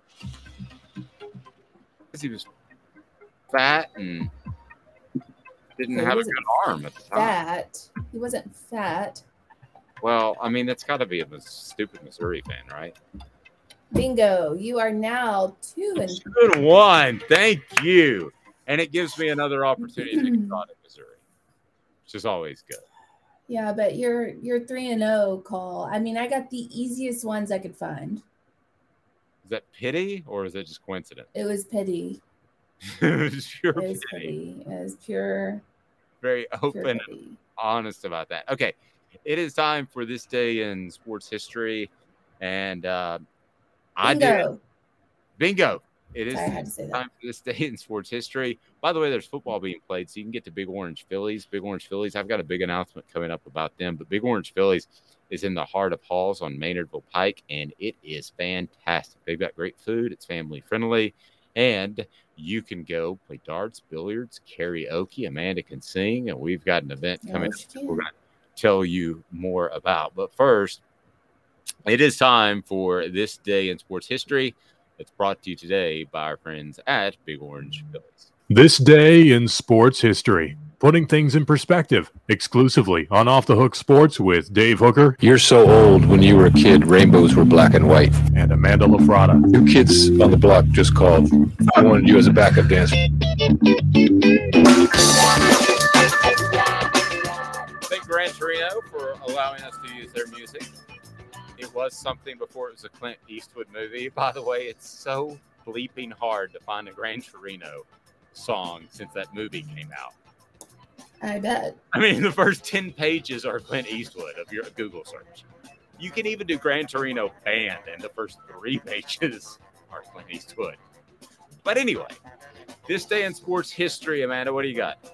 He was fat and didn't have a good arm at the time. He wasn't fat. Well, I mean, that's got to be a stupid Missouri fan, right? Bingo. You are now 2-1. Good one. Thank you. And it gives me another opportunity to get caught in Missouri, which is always good. Yeah, but you're 3-0, Cole. I mean, I got the easiest ones I could find. Is that pity or is it just coincidence? It was pity. It was pure It was pity. It was pure. Very open pure and honest about that. Okay. It is time for this day in sports history. And I did. Bingo. It is time for this day in sports history. By the way, there's football being played, so you can get to Big Orange Phillies. Big Orange Phillies, I've got a big announcement coming up about them, but Big Orange Phillies is in the heart of Halls on Maynardville Pike, and it is fantastic. They've got great food. It's family-friendly, and you can go play darts, billiards, karaoke. Amanda can sing, and we've got an event coming up that we're going to tell you more about. But first, it is time for this day in sports history. It's brought to you today by our friends at Big Orange Phillies. This day in sports history, putting things in perspective, exclusively on Off the Hook Sports with Dave Hooker. You're so old. When you were a kid, rainbows were black and white. And Amanda LaFrada. Two kids on the block just called. I wanted you as a backup dancer. Thank Gran Torino for allowing us to use their music. It was something before it was a Clint Eastwood movie. By the way, it's so bleeping hard to find a Gran Torino song since that movie came out. I bet. I mean, the first 10 pages are Clint Eastwood of your Google search. You can even do Gran Torino band, and the first 3 pages are Clint Eastwood. But anyway, this day in sports history, Amanda, what do you got?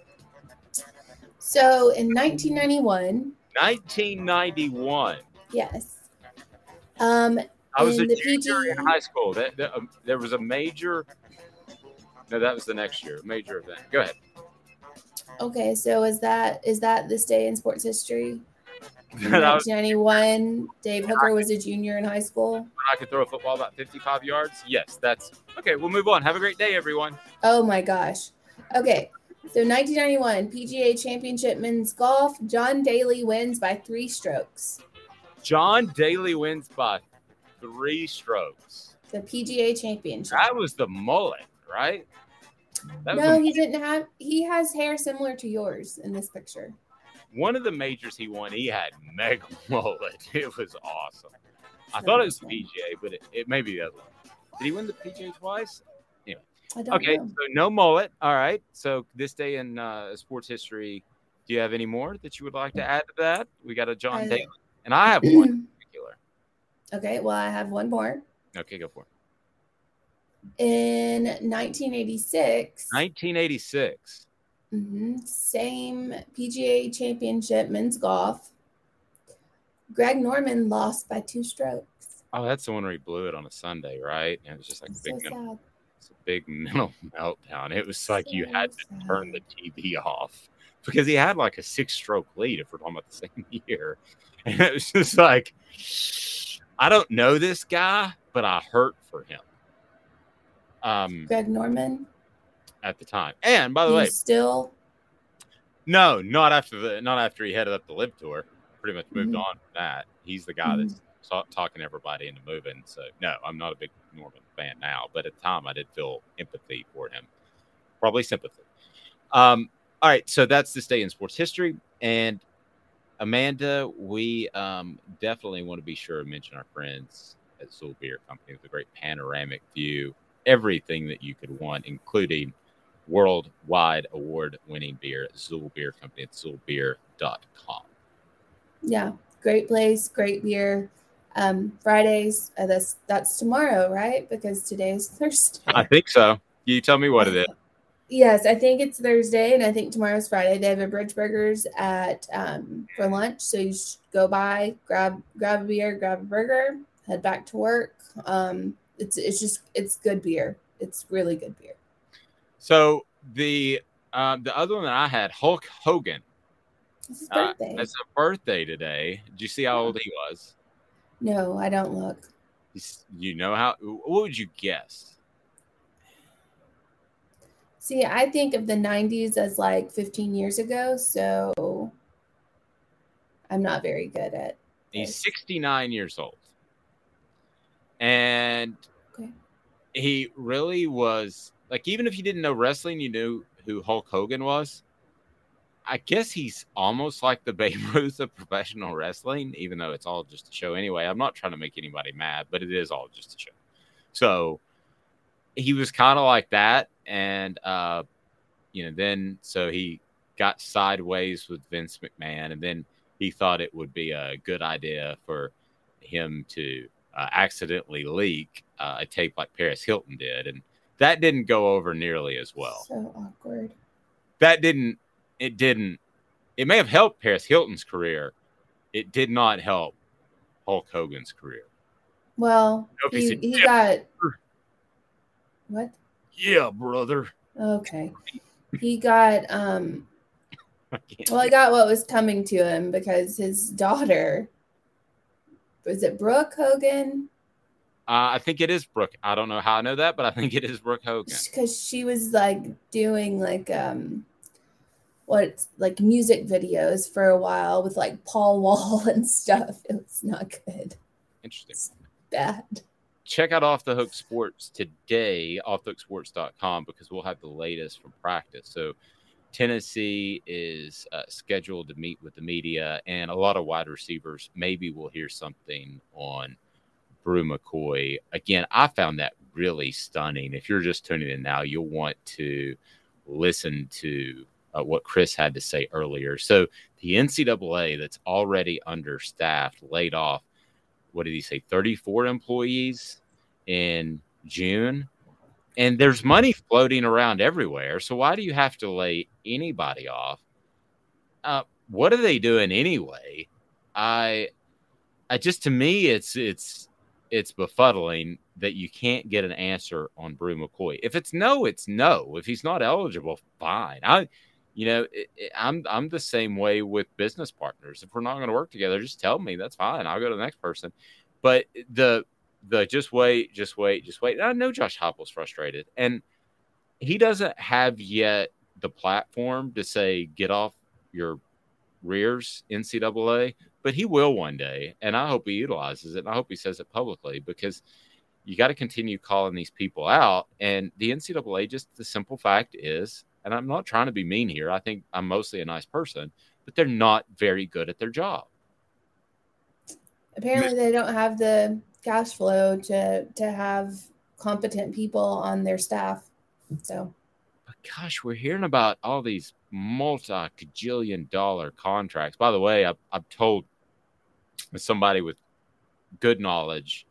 So in 1991. 1991. Yes. I was a junior in high school. There was a major. No, that was the next year. Major event. Go ahead. Okay, so is that this day in sports history? In 1991, Dave Hooker was a junior in high school. I could throw a football about 55 yards. Yes, that's okay. We'll move on. Have a great day, everyone. Oh my gosh. Okay, so 1991 PGA Championship men's golf. John Daly wins by 3 strokes. John Daly wins by 3 strokes. The PGA Championship. That was the mullet, right? No, he didn't have. He has hair similar to yours in this picture. One of the majors he won, he had mega mullet. It was awesome. I thought it was the PGA, but it may be the other one. Did he win the PGA twice? Anyway. Okay, so no mullet. All right. So this day in sports history, do you have any more that you would like to add to that? We got a John Daly. And I have one in particular. Okay, well, I have one more. Okay, go for it. In 1986. 1986. Same PGA Championship men's golf. Greg Norman lost by 2 strokes. Oh, that's the one where he blew it on a Sunday, right? And it was just like a big mental meltdown. It was like you had to turn the TV off because he had like a 6-stroke lead if we're talking about the same year. And it was just like, I don't know this guy, but I hurt for him. Greg Norman? At the time. And by the way, still? No, not after he headed up the Live Tour. Pretty much moved on from that. He's the guy that's talking everybody into moving. So, no, I'm not a big Norman fan now. But at the time, I did feel empathy for him. Probably sympathy. All right, so that's this day in sports history. And, Amanda, we definitely want to be sure to mention our friends at Zool Beer Company with a great panoramic view. Everything that you could want, including worldwide award-winning beer at Zool Beer Company at zoolbeer.com. Yeah, great place, great beer. Fridays, that's tomorrow, right? Because today is Thursday. I think so. You tell me what it is. Yes, I think it's Thursday, and I think tomorrow's Friday. They have a Bridge Burgers at for lunch, so you should go by, grab a beer, grab a burger, head back to work. It's good beer. It's really good beer. So the other one that I had, Hulk Hogan. It's his birthday. It's a birthday today. Did you see how old he was? No, I don't look. You know how? What would you guess? See, I think of the 90s as like 15 years ago, so I'm not very good at He's 69 years old. And he really was, like, even if you didn't know wrestling, you knew who Hulk Hogan was. I guess he's almost like the Babe Ruth of professional wrestling, even though it's all just a show anyway. I'm not trying to make anybody mad, but it is all just a show. So he was kind of like that. And, then so he got sideways with Vince McMahon, and then he thought it would be a good idea for him to accidentally leak a tape like Paris Hilton did. And that didn't go over nearly as well. So awkward. It may have helped Paris Hilton's career. It did not help Hulk Hogan's career. Well, he got what? Yeah, brother. Okay. He got he got what was coming to him because his daughter, was it Brooke Hogan? I think it is Brooke. I don't know how I know that, but I think it is Brooke Hogan. Because she was like doing like music videos for a while with like Paul Wall and stuff. It was not good. Interesting. It's bad. Check out Off the Hook Sports today, offthehooksports.com, because we'll have the latest from practice. So Tennessee is scheduled to meet with the media, and a lot of wide receivers. Maybe we'll hear something on Brew McCoy. Again, I found that really stunning. If you're just tuning in now, you'll want to listen to what Chris had to say earlier. So the NCAA, that's already understaffed, laid off, what did he say, 34 employees in June? And there's money floating around everywhere. So why do you have to lay anybody off? What are they doing anyway? To me, it's befuddling that you can't get an answer on Brew McCoy. If it's no, it's no. If he's not eligible, fine. I'm the same way with business partners. If we're not going to work together, just tell me. That's fine. I'll go to the next person. But the just wait. And I know Josh Heupel's frustrated, and he doesn't have yet the platform to say get off your rears, NCAA. But he will one day, and I hope he utilizes it. And I hope he says it publicly, because you got to continue calling these people out. And the NCAA, just the simple fact is, and I'm not trying to be mean here, I think I'm mostly a nice person, but they're not very good at their job. Apparently they don't have the cash flow to have competent people on their staff. So, but gosh, we're hearing about all these multi-gajillion dollar contracts. By the way, I've told somebody with good knowledge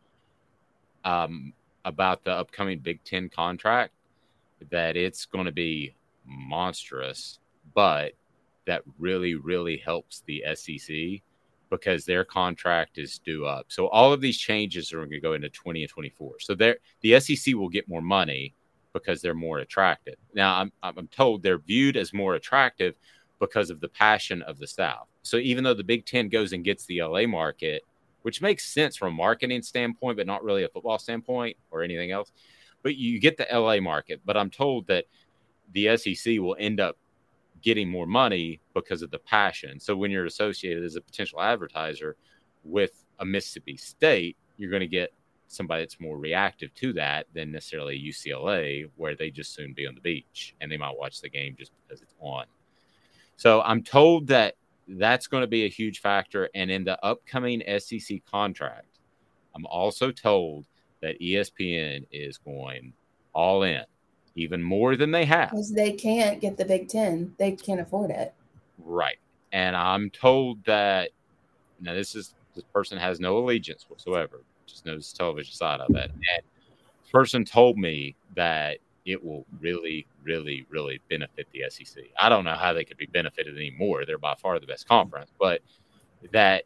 about the upcoming Big Ten contract that it's going to be monstrous, but that really, really helps the SEC because their contract is due up. So all of these changes are going to go into 20 and 24. So the SEC will get more money because they're more attractive. Now, I'm told they're viewed as more attractive because of the passion of the South. So even though the Big Ten goes and gets the LA market, which makes sense from a marketing standpoint, but not really a football standpoint or anything else, but you get the LA market. But I'm told that the SEC will end up getting more money because of the passion. So when you're associated as a potential advertiser with a Mississippi State, you're going to get somebody that's more reactive to that than necessarily UCLA, where they just soon be on the beach and they might watch the game just because it's on. So I'm told that that's going to be a huge factor. And in the upcoming SEC contract, I'm also told that ESPN is going all in, even more than they have. Because they can't get the Big Ten. They can't afford it. Right. And I'm told that, this person has no allegiance whatsoever, just knows the television side of it. And this person told me that it will really, really, really benefit the SEC. I don't know how they could be benefited anymore. They're by far the best conference, but that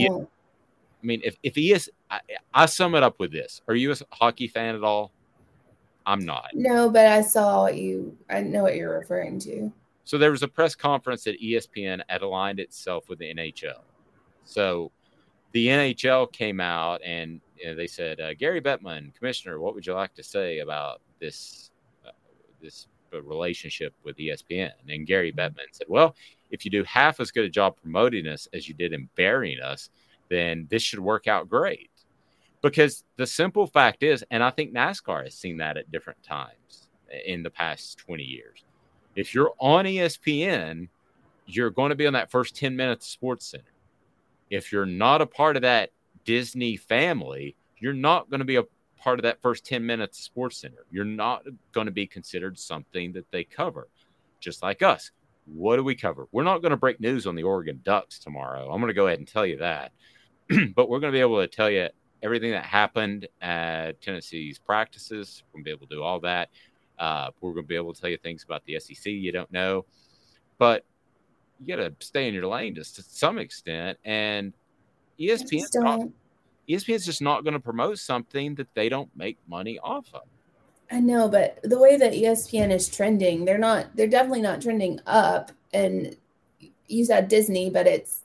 I sum it up with this. Are you a hockey fan at all? I'm not. No, but I know what you're referring to. So there was a press conference that ESPN had aligned itself with the NHL. So the NHL came out and they said, Gary Bettman, commissioner, what would you like to say about this relationship with ESPN? And Gary Bettman said, well, if you do half as good a job promoting us as you did in burying us, then this should work out great. Because the simple fact is, and I think NASCAR has seen that at different times in the past 20 years, if you're on ESPN, you're going to be on that first 10 minutes of Sports Center. If you're not a part of that Disney family, you're not going to be a part of that first 10 minutes of Sports Center. You're not going to be considered something that they cover. Just like us. What do we cover? We're not going to break news on the Oregon Ducks tomorrow. I'm going to go ahead and tell you that. But we're going to be able to tell you everything that happened at Tennessee's practices. We're going to be able to do all that. We're going to be able to tell you things about the SEC you don't know. But you got to stay in your lane to some extent. And ESPN's just not going to promote something that they don't make money off of. I know, but the way that ESPN is trending, they're definitely not trending up. And you said Disney, but it's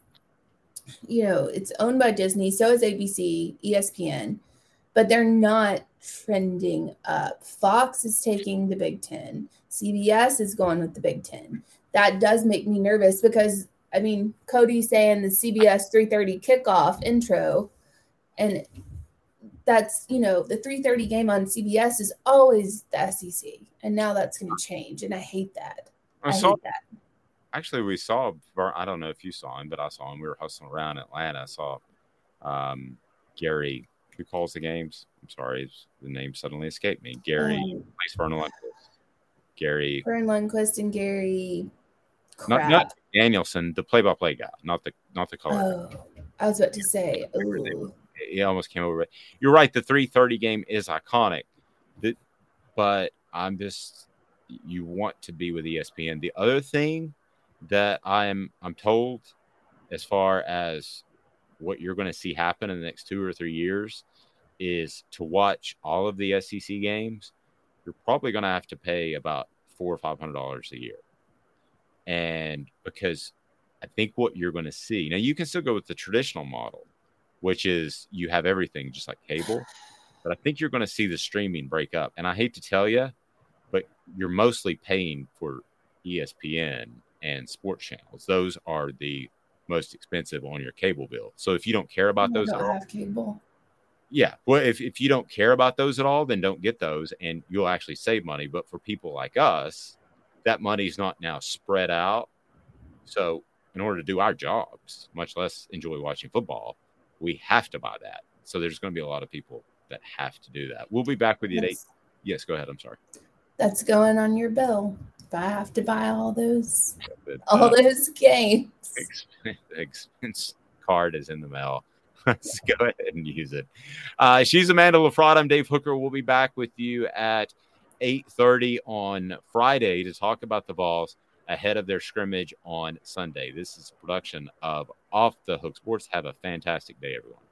owned by Disney. So is ABC, ESPN, but they're not trending up. Fox is taking the Big Ten. CBS is going with the Big Ten. That does make me nervous because, Cody's saying the CBS 3:30 kickoff intro, and that's, the 3:30 game on CBS is always the SEC. And now that's going to change. And I hate that. I hate that. Actually, we saw, I don't know if you saw him, but I saw him. We were hustling around Atlanta. I saw Gary, who calls the games. I'm sorry, the name suddenly escaped me. Gary plays Vern Lundquist. Vern Lundquist and Gary. Not Danielson, the play-by-play guy, not the caller. Oh, I was about to say. He almost came over. You're right. The 3:30 game is iconic, but you want to be with ESPN. The other thing that I'm told, as far as what you're going to see happen in the next 2 or 3 years, is to watch all of the SEC games. You're probably going to have to pay about $400 or $500 a year. And because I think what you're going to see now, you can still go with the traditional model, which is you have everything just like cable. But I think you're going to see the streaming break up. And I hate to tell you, but you're mostly paying for ESPN and sports channels. Those are the most expensive on your cable bill. So if you don't care about those at all, have cable. Yeah. Well, if you don't care about those at all, then don't get those and you'll actually save money. But for people like us, that money's not now spread out. So in order to do our jobs, much less enjoy watching football, we have to buy that. So there's going to be a lot of people that have to do that. We'll be back with you at 8. Yes, go ahead. I'm sorry. That's going on your bill. If I have to buy all those games. Expense card is in the mail. Let's go ahead and use it. She's Amanda LaFrade. I'm Dave Hooker. We'll be back with you at 8:30 on Friday to talk about the Vols ahead of their scrimmage on Sunday. This is a production of Off the Hook Sports. Have a fantastic day, everyone.